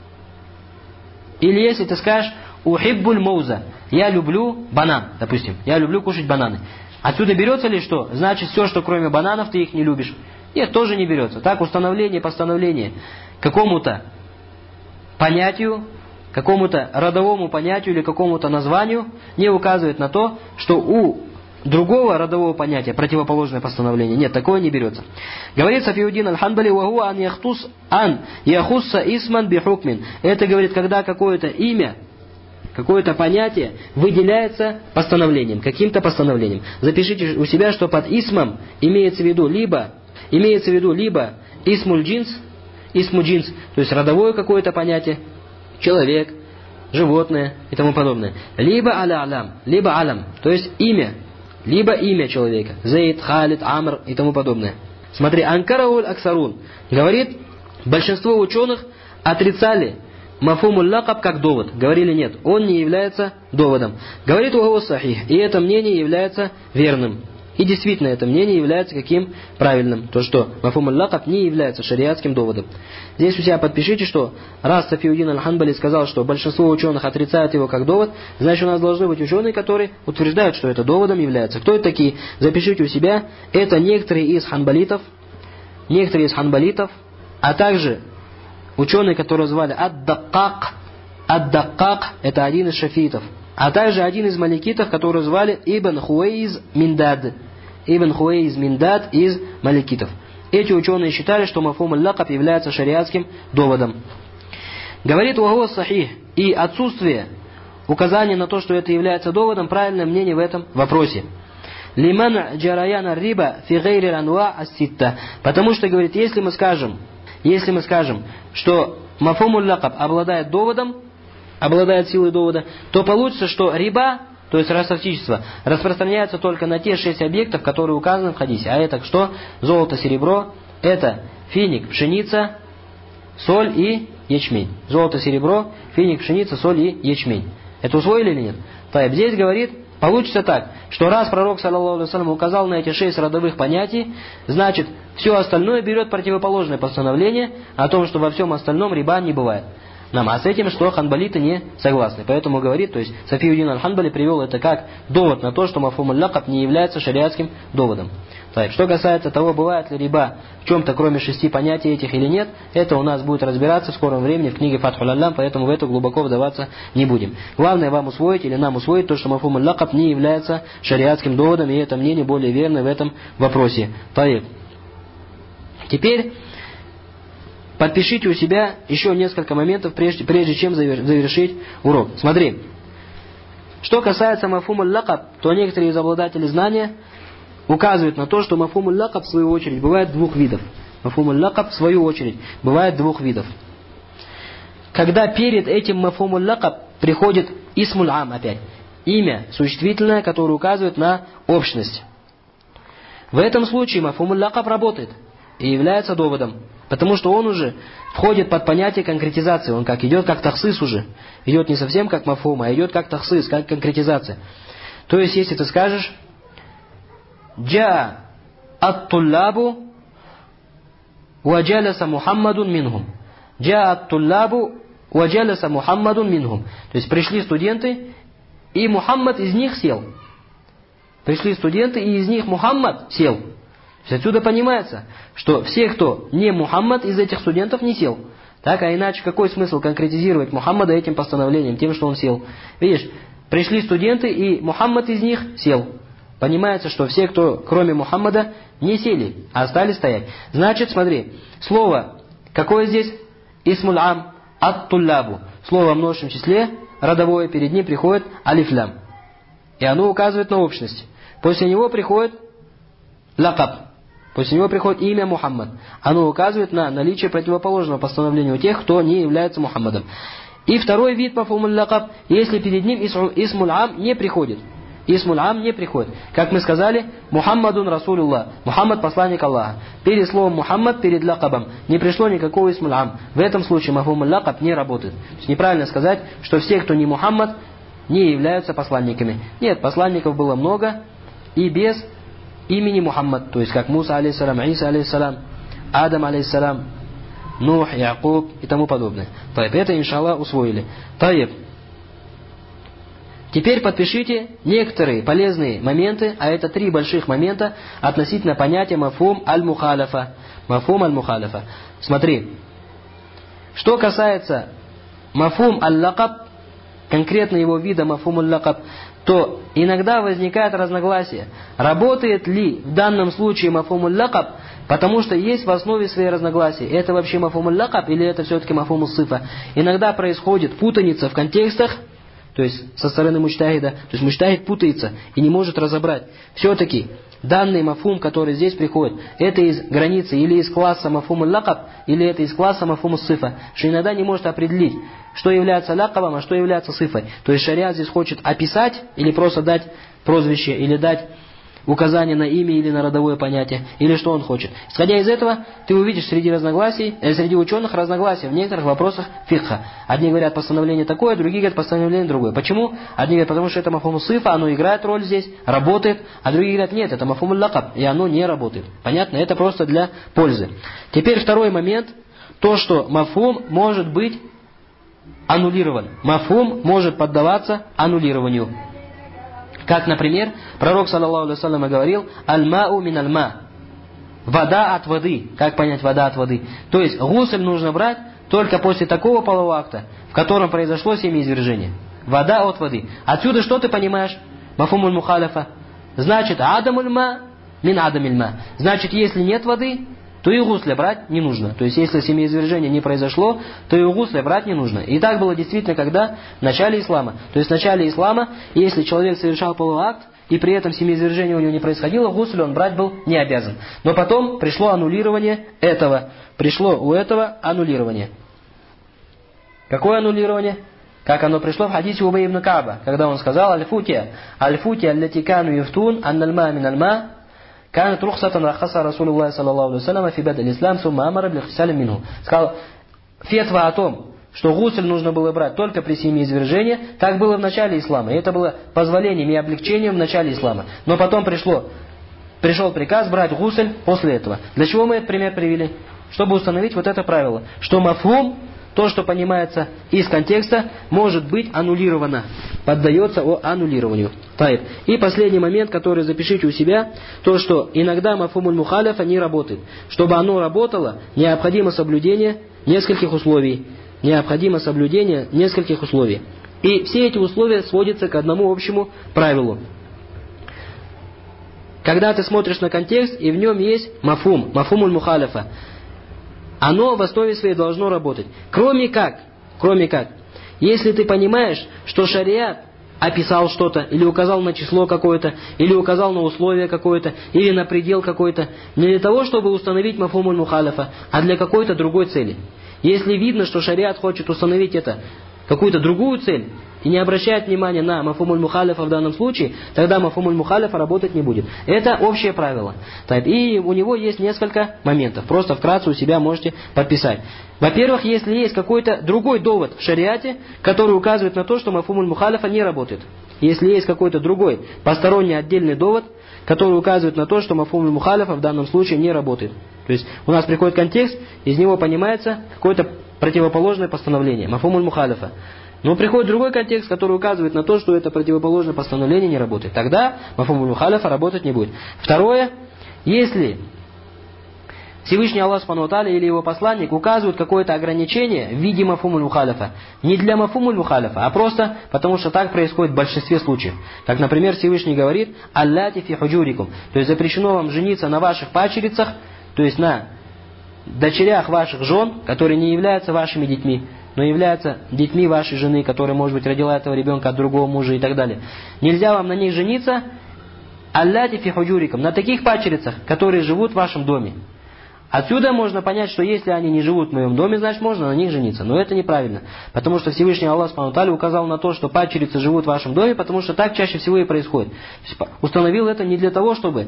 Или если ты скажешь «Ухиббуль моуза», я люблю банан, допустим, я люблю кушать бананы. Отсюда берется ли что? Значит, все, что кроме бананов, ты их не любишь. Нет, тоже не берется. Так, установление, постановление какому-то понятию, какому-то родовому понятию или какому-то названию не указывает на то, что у другого родового понятия противоположное постановление. Нет, такое не берется. Говорит Сафиуддин аль-Ханбали: «Ваху ан яхтус ан яхусса исман бихукмин». Это говорит, когда какое-то имя, какое-то понятие выделяется постановлением, каким-то постановлением. Запишите у себя, что под исмом имеется в виду либо, имеется в виду либо исмуль джинс, исму джинс, то есть родовое какое-то понятие, человек, животное и тому подобное. Либо аля-алям, либо алям, то есть имя, либо имя человека. Зейд, Халид, Амр и тому подобное. Смотри, анкарауль аксарун. Говорит, большинство ученых отрицали мафхумуль лакаб как довод. Говорили нет, он не является доводом. Говорит угу сахих, и это мнение является верным. И действительно, это мнение является каким? Правильным. То, что мафхумуль лакаб не является шариатским доводом. Здесь у себя подпишите, что раз Сафиуддин аль-Ханбали сказал, что большинство ученых отрицают его как довод, значит у нас должны быть ученые, которые утверждают, что это доводом является. Кто это такие? Запишите у себя. Это некоторые из ханбалитов, некоторые из ханбалитов, а также ученые, которые звали Ад-Даккак. Ад-Даккак – это один из шафиитов. А также один из маликитов, которого звали Ибн Хуэйз Миндад. Ибн Хуэйз Миндад из маликитов. Эти ученые считали, что мафхумуль лакаб является шариатским доводом. Говорит угу сахих, и отсутствие указания на то, что это является доводом, правильное мнение в этом вопросе. Лиман джараяна риба фи гайри анва ас-ситта. Потому что, говорит, если мы скажем, если мы скажем, что мафхумуль лакаб обладает доводом, обладает силой довода, то получится, что риба, то есть ростовщичество, распространяется только на те шесть объектов, которые указаны в хадисе. А это что? Золото, серебро, это финик, пшеница, соль и ячмень. Золото, серебро, финик, пшеница, соль и ячмень. Это усвоили или нет? Так, здесь говорит, получится так, что раз пророк, саллаллаху алейхи ва саллям, указал на эти шесть родовых понятий, значит, все остальное берет противоположное постановление о том, что во всем остальном риба не бывает. Нам, а с этим, что ханбалиты не согласны. Поэтому говорит, то есть Сафиуддин аль-Ханбали привел это как довод на то, что мафхумуль лакаб не является шариатским доводом. Так, что касается того, бывает ли риба в чем-то, кроме шести понятий этих или нет, это у нас будет разбираться в скором времени в книге Фатхуль Аллам, поэтому в это глубоко вдаваться не будем. Главное вам усвоить или нам усвоить то, что мафхумуль лакаб не является шариатским доводом, и это мнение более верное в этом вопросе. Так. Теперь подпишите у себя еще несколько моментов, прежде, прежде чем завершить урок. Смотри. Что касается мафхумуль лакаб, то некоторые из обладателей знания указывают на то, что мафхумуль лакаб в свою очередь бывает двух видов. Мафхумуль лакаб в свою очередь бывает двух видов. Когда перед этим мафхумуль лакаб приходит исмуль ам опять. Имя существительное, которое указывает на общность. В этом случае мафхумуль лакаб работает и является доводом. Потому что он уже входит под понятие конкретизации. Он как идет как тахсис уже. Идет не совсем как мафхум, а идет как тахсис, как конкретизация. То есть, если ты скажешь «Джа ат-туллабу ваджаласа Мухаммадун минхум». «Джа ат-туллабу ваджаласа Мухаммадун минхум». То есть, пришли студенты, и Мухаммад из них сел. Пришли студенты, и из них Мухаммад сел. Отсюда понимается, что все, кто не Мухаммад, из этих студентов не сел. Так, а иначе какой смысл конкретизировать Мухаммада этим постановлением, тем, что он сел? Видишь, пришли студенты, и Мухаммад из них сел. Понимается, что все, кто кроме Мухаммада, не сели, а остались стоять. Значит, смотри, слово, какое здесь? Исмуль ам, ат-туллабу. Слово в множественном числе, родовое, перед ним приходит алиф-лям. И оно указывает на общность. После него приходит лакаб. После него приходит имя Мухаммад. Оно указывает на наличие противоположного постановления у тех, кто не является Мухаммадом. И второй вид мафхумуль лакаб, если перед ним исмуль ам не приходит. Исмуль ам не приходит. Как мы сказали, Мухаммадун Расулуллах. Мухаммад посланник Аллаха. Перед словом Мухаммад, перед лакабом не пришло никакого исмуль ам. В этом случае мафхумуль лакаб не работает. То есть неправильно сказать, что все, кто не Мухаммад, не являются посланниками. Нет, посланников было много и без имени Мухаммад, то есть как Муса алейхиссалам, Иса алейхиссалам, Адам алейхиссалам, Нух, Якуб и тому подобное. Таиб, это иншаллах усвоили. Таиб. Теперь подпишите некоторые полезные моменты, а это три больших момента относительно понятия мафхум аль-мухаляфа. Мафхум аль-мухаляфа. Смотри. Что касается мафхум аль-лакаб, конкретно его вида мафхум аль-лакаб, то иногда возникает разногласие, работает ли в данном случае мафхумуль лакаб, потому что есть в основе своей разногласия. Это вообще мафхумуль лакаб или это все-таки мафхумус сифа. Иногда происходит путаница в контекстах, то есть со стороны муджтахида, то есть муджтахид путается и не может разобрать. Все-таки данный мафхум, который здесь приходит, это из границы или из класса мафхумуль лакаб, или это из класса мафхумус сифа, что иногда не может определить, что является лакабом, а что является сифой. То есть шариат здесь хочет описать или просто дать прозвище, или дать указание на имя или на родовое понятие, или что он хочет. Исходя из этого, ты увидишь среди разногласий, э, среди ученых разногласия в некоторых вопросах фикха. Одни говорят постановление такое, другие говорят постановление другое. Почему? Одни говорят, потому что это мафхуму сифа, оно играет роль здесь, работает, а другие говорят, нет, это мафхуму лакаб, и оно не работает. Понятно? Это просто для пользы. Теперь второй момент, то, что мафхум может быть аннулирован. Мафхум может поддаваться аннулированию. Как, например, пророк, саллаллаху алейхи ва саллям, говорил, «Аль-мау мин аль-ма». Вода от воды. Как понять вода от воды? То есть, гусль нужно брать только после такого полового акта, в котором произошло семяизвержение. Вода от воды. Отсюда что ты понимаешь? Мафхумуль мухалифа. Значит, адамуль ма мин адамиль ма. Значит, если нет воды, то и гусля брать не нужно. То есть, если семяизвержение не произошло, то и гусля брать не нужно. И так было действительно, когда в начале ислама. То есть, в начале ислама, если человек совершал половой акт, и при этом семяизвержение у него не происходило, гусль он брать был не обязан. Но потом пришло аннулирование этого. Пришло у этого аннулирование. Какое аннулирование? Как оно пришло в хадисе Убай ибн Кааба, когда он сказал, «Аль-футия, аль-футия аллати кану юфтун, анналь-ма мин-аль-ма». Канат рухсатан рахаса Расулуллах саллаллаху алейхи ва саллям фи бад аль-ислам сумма амара бил-хисали минху. Сказал, фетва о том, что гусль нужно было брать только при семяизвержении, так было в начале ислама. И это было позволением и облегчением в начале ислама. Но потом пришло, пришел приказ брать гусль после этого. Для чего мы этот пример привели? Чтобы установить вот это правило, что мафхум, то, что понимается из контекста, может быть аннулировано, поддается о аннулированию. Таиб. И последний момент, который запишите у себя, то, что иногда мафхумуль мухалифа не работает. Чтобы оно работало, необходимо соблюдение нескольких условий. Необходимо соблюдение нескольких условий. И все эти условия сводятся к одному общему правилу. Когда ты смотришь на контекст, и в нем есть мафхум, мафхумуль мухалифа, оно в основе своей должно работать. Кроме как, кроме как, если ты понимаешь, что шариат описал что-то, или указал на число какое-то, или указал на условие какое-то, или на предел какой-то, не для того, чтобы установить мафхумуль мухалифа, а для какой-то другой цели. Если видно, что шариат хочет установить это, какую-то другую цель, и не обращает внимания на мафхумуль мухалифа в данном случае, тогда мафхумуль мухалифа работать не будет. Это общее правило. И у него есть несколько моментов. Просто вкратце у себя можете подписать. Во-первых, если есть какой-то другой довод в шариате, который указывает на то, что мафхумуль мухалифа не работает. Если есть какой-то другой посторонний отдельный довод, который указывает на то, что мафхумуль мухалифа в данном случае не работает. То есть у нас приходит контекст, из него понимается какое-то противоположное постановление, мафхумуль мухалифа. Но приходит другой контекст, который указывает на то, что это противоположное постановление не работает. Тогда мафхумуль мухалифа работать не будет. Второе, если Всевышний Аллах Субхану ва Тааля или его посланник указывают какое-то ограничение в виде мафхумуль мухалифа, не для мафхумуль мухалифа, а просто потому, что так происходит в большинстве случаев. Как, например, Всевышний говорит, «Алляти фи худжурикум», то есть запрещено вам жениться на ваших падчерицах, то есть на дочерях ваших жен, которые не являются вашими детьми, но являются детьми вашей жены, которая, может быть, родила этого ребенка от другого мужа и так далее. Нельзя вам на них жениться, алляти фи худжурикум, на таких падчерицах, которые живут в вашем доме. Отсюда можно понять, что если они не живут в моем доме, значит можно на них жениться. Но это неправильно. Потому что Всевышний Аллах Субхану ва Тааля указал на то, что падчерицы живут в вашем доме, потому что так чаще всего и происходит. Установил это не для того, чтобы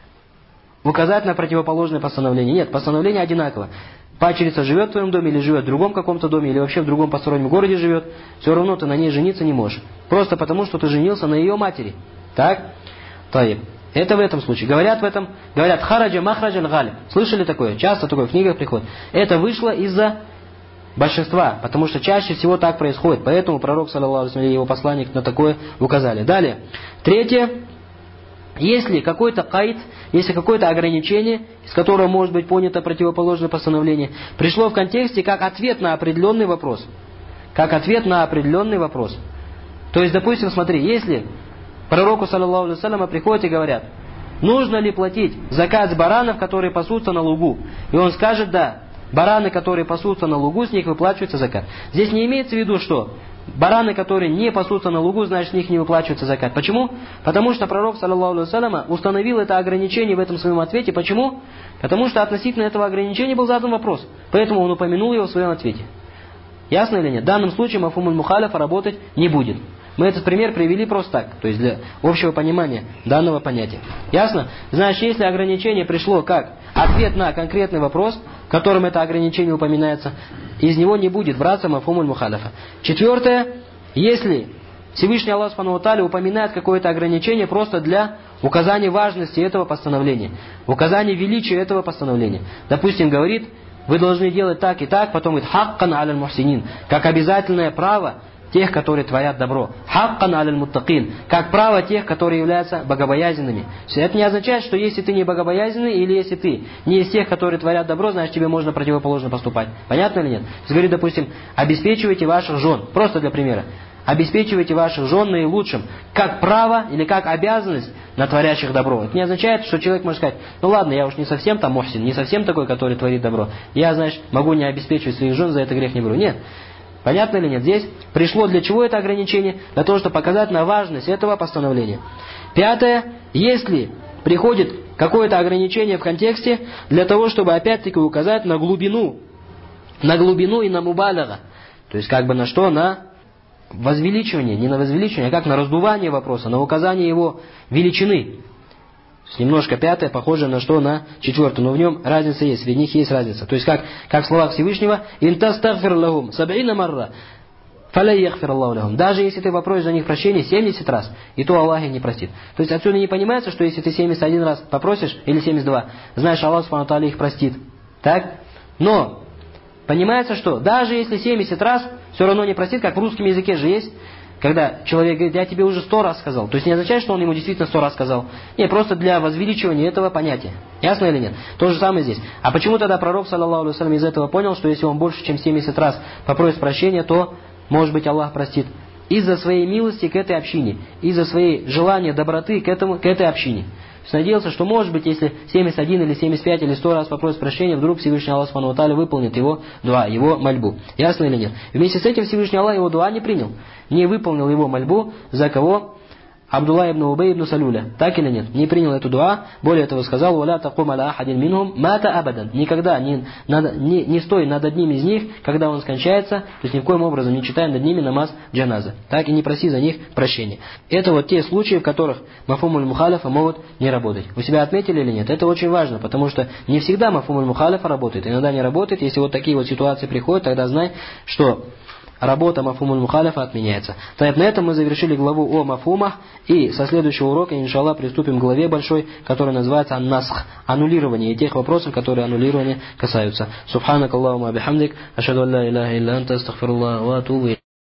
указать на противоположное постановление. Нет, постановление одинаково. Падчерица живет в твоем доме или живет в другом каком-то доме, или вообще в другом постороннем городе живет, все равно ты на ней жениться не можешь. Просто потому, что ты женился на ее матери. Так? Таиб. Это в этом случае. Говорят в этом, говорят, хараджа махраджа галиб. Слышали такое? Часто такое в книгах приходит. Это вышло из-за большинства, потому что чаще всего так происходит. Поэтому пророк, саллаллаху алейхи ва саллям, и его посланник на такое указали. Далее. Третье. Если какой-то кайд, если какое-то ограничение, из которого может быть понято противоположное постановление, пришло в контексте как ответ на определенный вопрос. Как ответ на определенный вопрос. То есть, допустим, смотри, если пророку, саллаллаху алейхи ва саллям, приходят и говорят, нужно ли платить закат с баранов, которые пасутся на лугу? И он скажет, да, бараны, которые пасутся на лугу, с них выплачивается закат. Здесь не имеется в виду, что бараны, которые не пасутся на лугу, значит, с них не выплачивается закат. Почему? Потому что пророк, саллаллаху алейхи ва саллям, установил это ограничение в этом своем ответе. Почему? Потому что относительно этого ограничения был задан вопрос. Поэтому он упомянул его в своем ответе. Ясно или нет? В данном случае мафхумуль мухалифа работать не будет. Мы этот пример привели просто так, то есть для общего понимания данного понятия. Ясно? Значит, если ограничение пришло как ответ на конкретный вопрос, в котором это ограничение упоминается, из него не будет браться мафхумуль мухалафа. Четвертое, если Всевышний Аллах Субхану ва Тааля упоминает какое-то ограничение просто для указания важности этого постановления, указания величия этого постановления. Допустим, говорит, вы должны делать так и так, потом говорит, хаккан аляль мухсинин, как обязательное право тех, которые творят добро. Хаккан аляль муттакин, как право тех, которые являются богобоязненными. Это не означает, что если ты не богобоязненный, или если ты не из тех, которые творят добро, значит тебе можно противоположно поступать. Понятно или нет? То есть говорит, допустим, обеспечивайте ваших жен, просто для примера. Обеспечивайте ваших жен наилучшим, как право или как обязанность на творящих добро. Это не означает, что человек может сказать, ну ладно, я уж не совсем там мухсин, не совсем такой, который творит добро. Я, значит, могу не обеспечивать своих жен, за это грех не беру. Нет. Понятно или нет? Здесь пришло для чего это ограничение? Для того, чтобы показать на важность этого постановления. Пятое. Если приходит какое-то ограничение в контексте, для того, чтобы опять-таки указать на глубину, на глубину и на мубалага. То есть как бы на что? На возвеличивание, не на возвеличивание, а как на раздувание вопроса, на указание его величины. Немножко пятое, похоже на что? На четвертое, но в нем разница есть, среди них есть разница. То есть как, как в словах Всевышнего, «Интастагфир лахум саб'ина марра, фаля яхфир Аллаху лахум». Даже если ты попросишь за них прощения семьдесят раз, и то Аллах их не простит. То есть отсюда не понимается, что если ты семьдесят один раз попросишь, или семьдесят два, знаешь, Аллах Субхану ва Тааля их простит. Так? Но понимается, что даже если семьдесят раз, все равно не простит, как в русском языке же есть, когда человек говорит, я тебе уже сто раз сказал. То есть не означает, что он ему действительно сто раз сказал. Нет, просто для возвеличивания этого понятия. Ясно или нет? То же самое здесь. А почему тогда пророк, саллаллаху алейхи ва саллям, из этого понял, что если он больше, чем семьдесят раз попросит прощения, то, может быть, Аллах простит? Из-за своей милости к этой общине, из-за своей желания доброты к, этому, к этой общине. То есть надеялся, что может быть, если семьдесят один или семьдесят пять или сто раз попросит прощения, вдруг Всевышний Аллах Субхану ва Тааля выполнит его дуа, его мольбу. Ясно или нет? Вместе с этим Всевышний Аллах его дуа не принял. Не выполнил его мольбу, за кого? Абдулла ибн Убей ибн Салюля. Так или нет? Не принял эту дуа. Более того сказал, «Валя такум аля ахадин минхум мата абадан». Никогда не, надо, не, не стой над одним из них, когда он скончается, то есть ни в коем образом не читай над ними намаз джаназа. Так и не проси за них прощения. Это вот те случаи, в которых мафхумуль мухалафа могут не работать. Вы себя отметили или нет? Это очень важно, потому что не всегда мафхумуль мухалафа работает. Иногда не работает. Если вот такие вот ситуации приходят, тогда знай, что работа мафхумуль мухалафа отменяется. Так, на этом мы завершили главу о мафхумах, и со следующего урока, иншаллах, приступим к главе большой, которая называется ан-насх, аннулирование, и тех вопросов, которые аннулирования касаются. Субханак Аллахума бихамдик, ашхаду ан ла иляха илля анта, астагфируллах ва атубу илейк.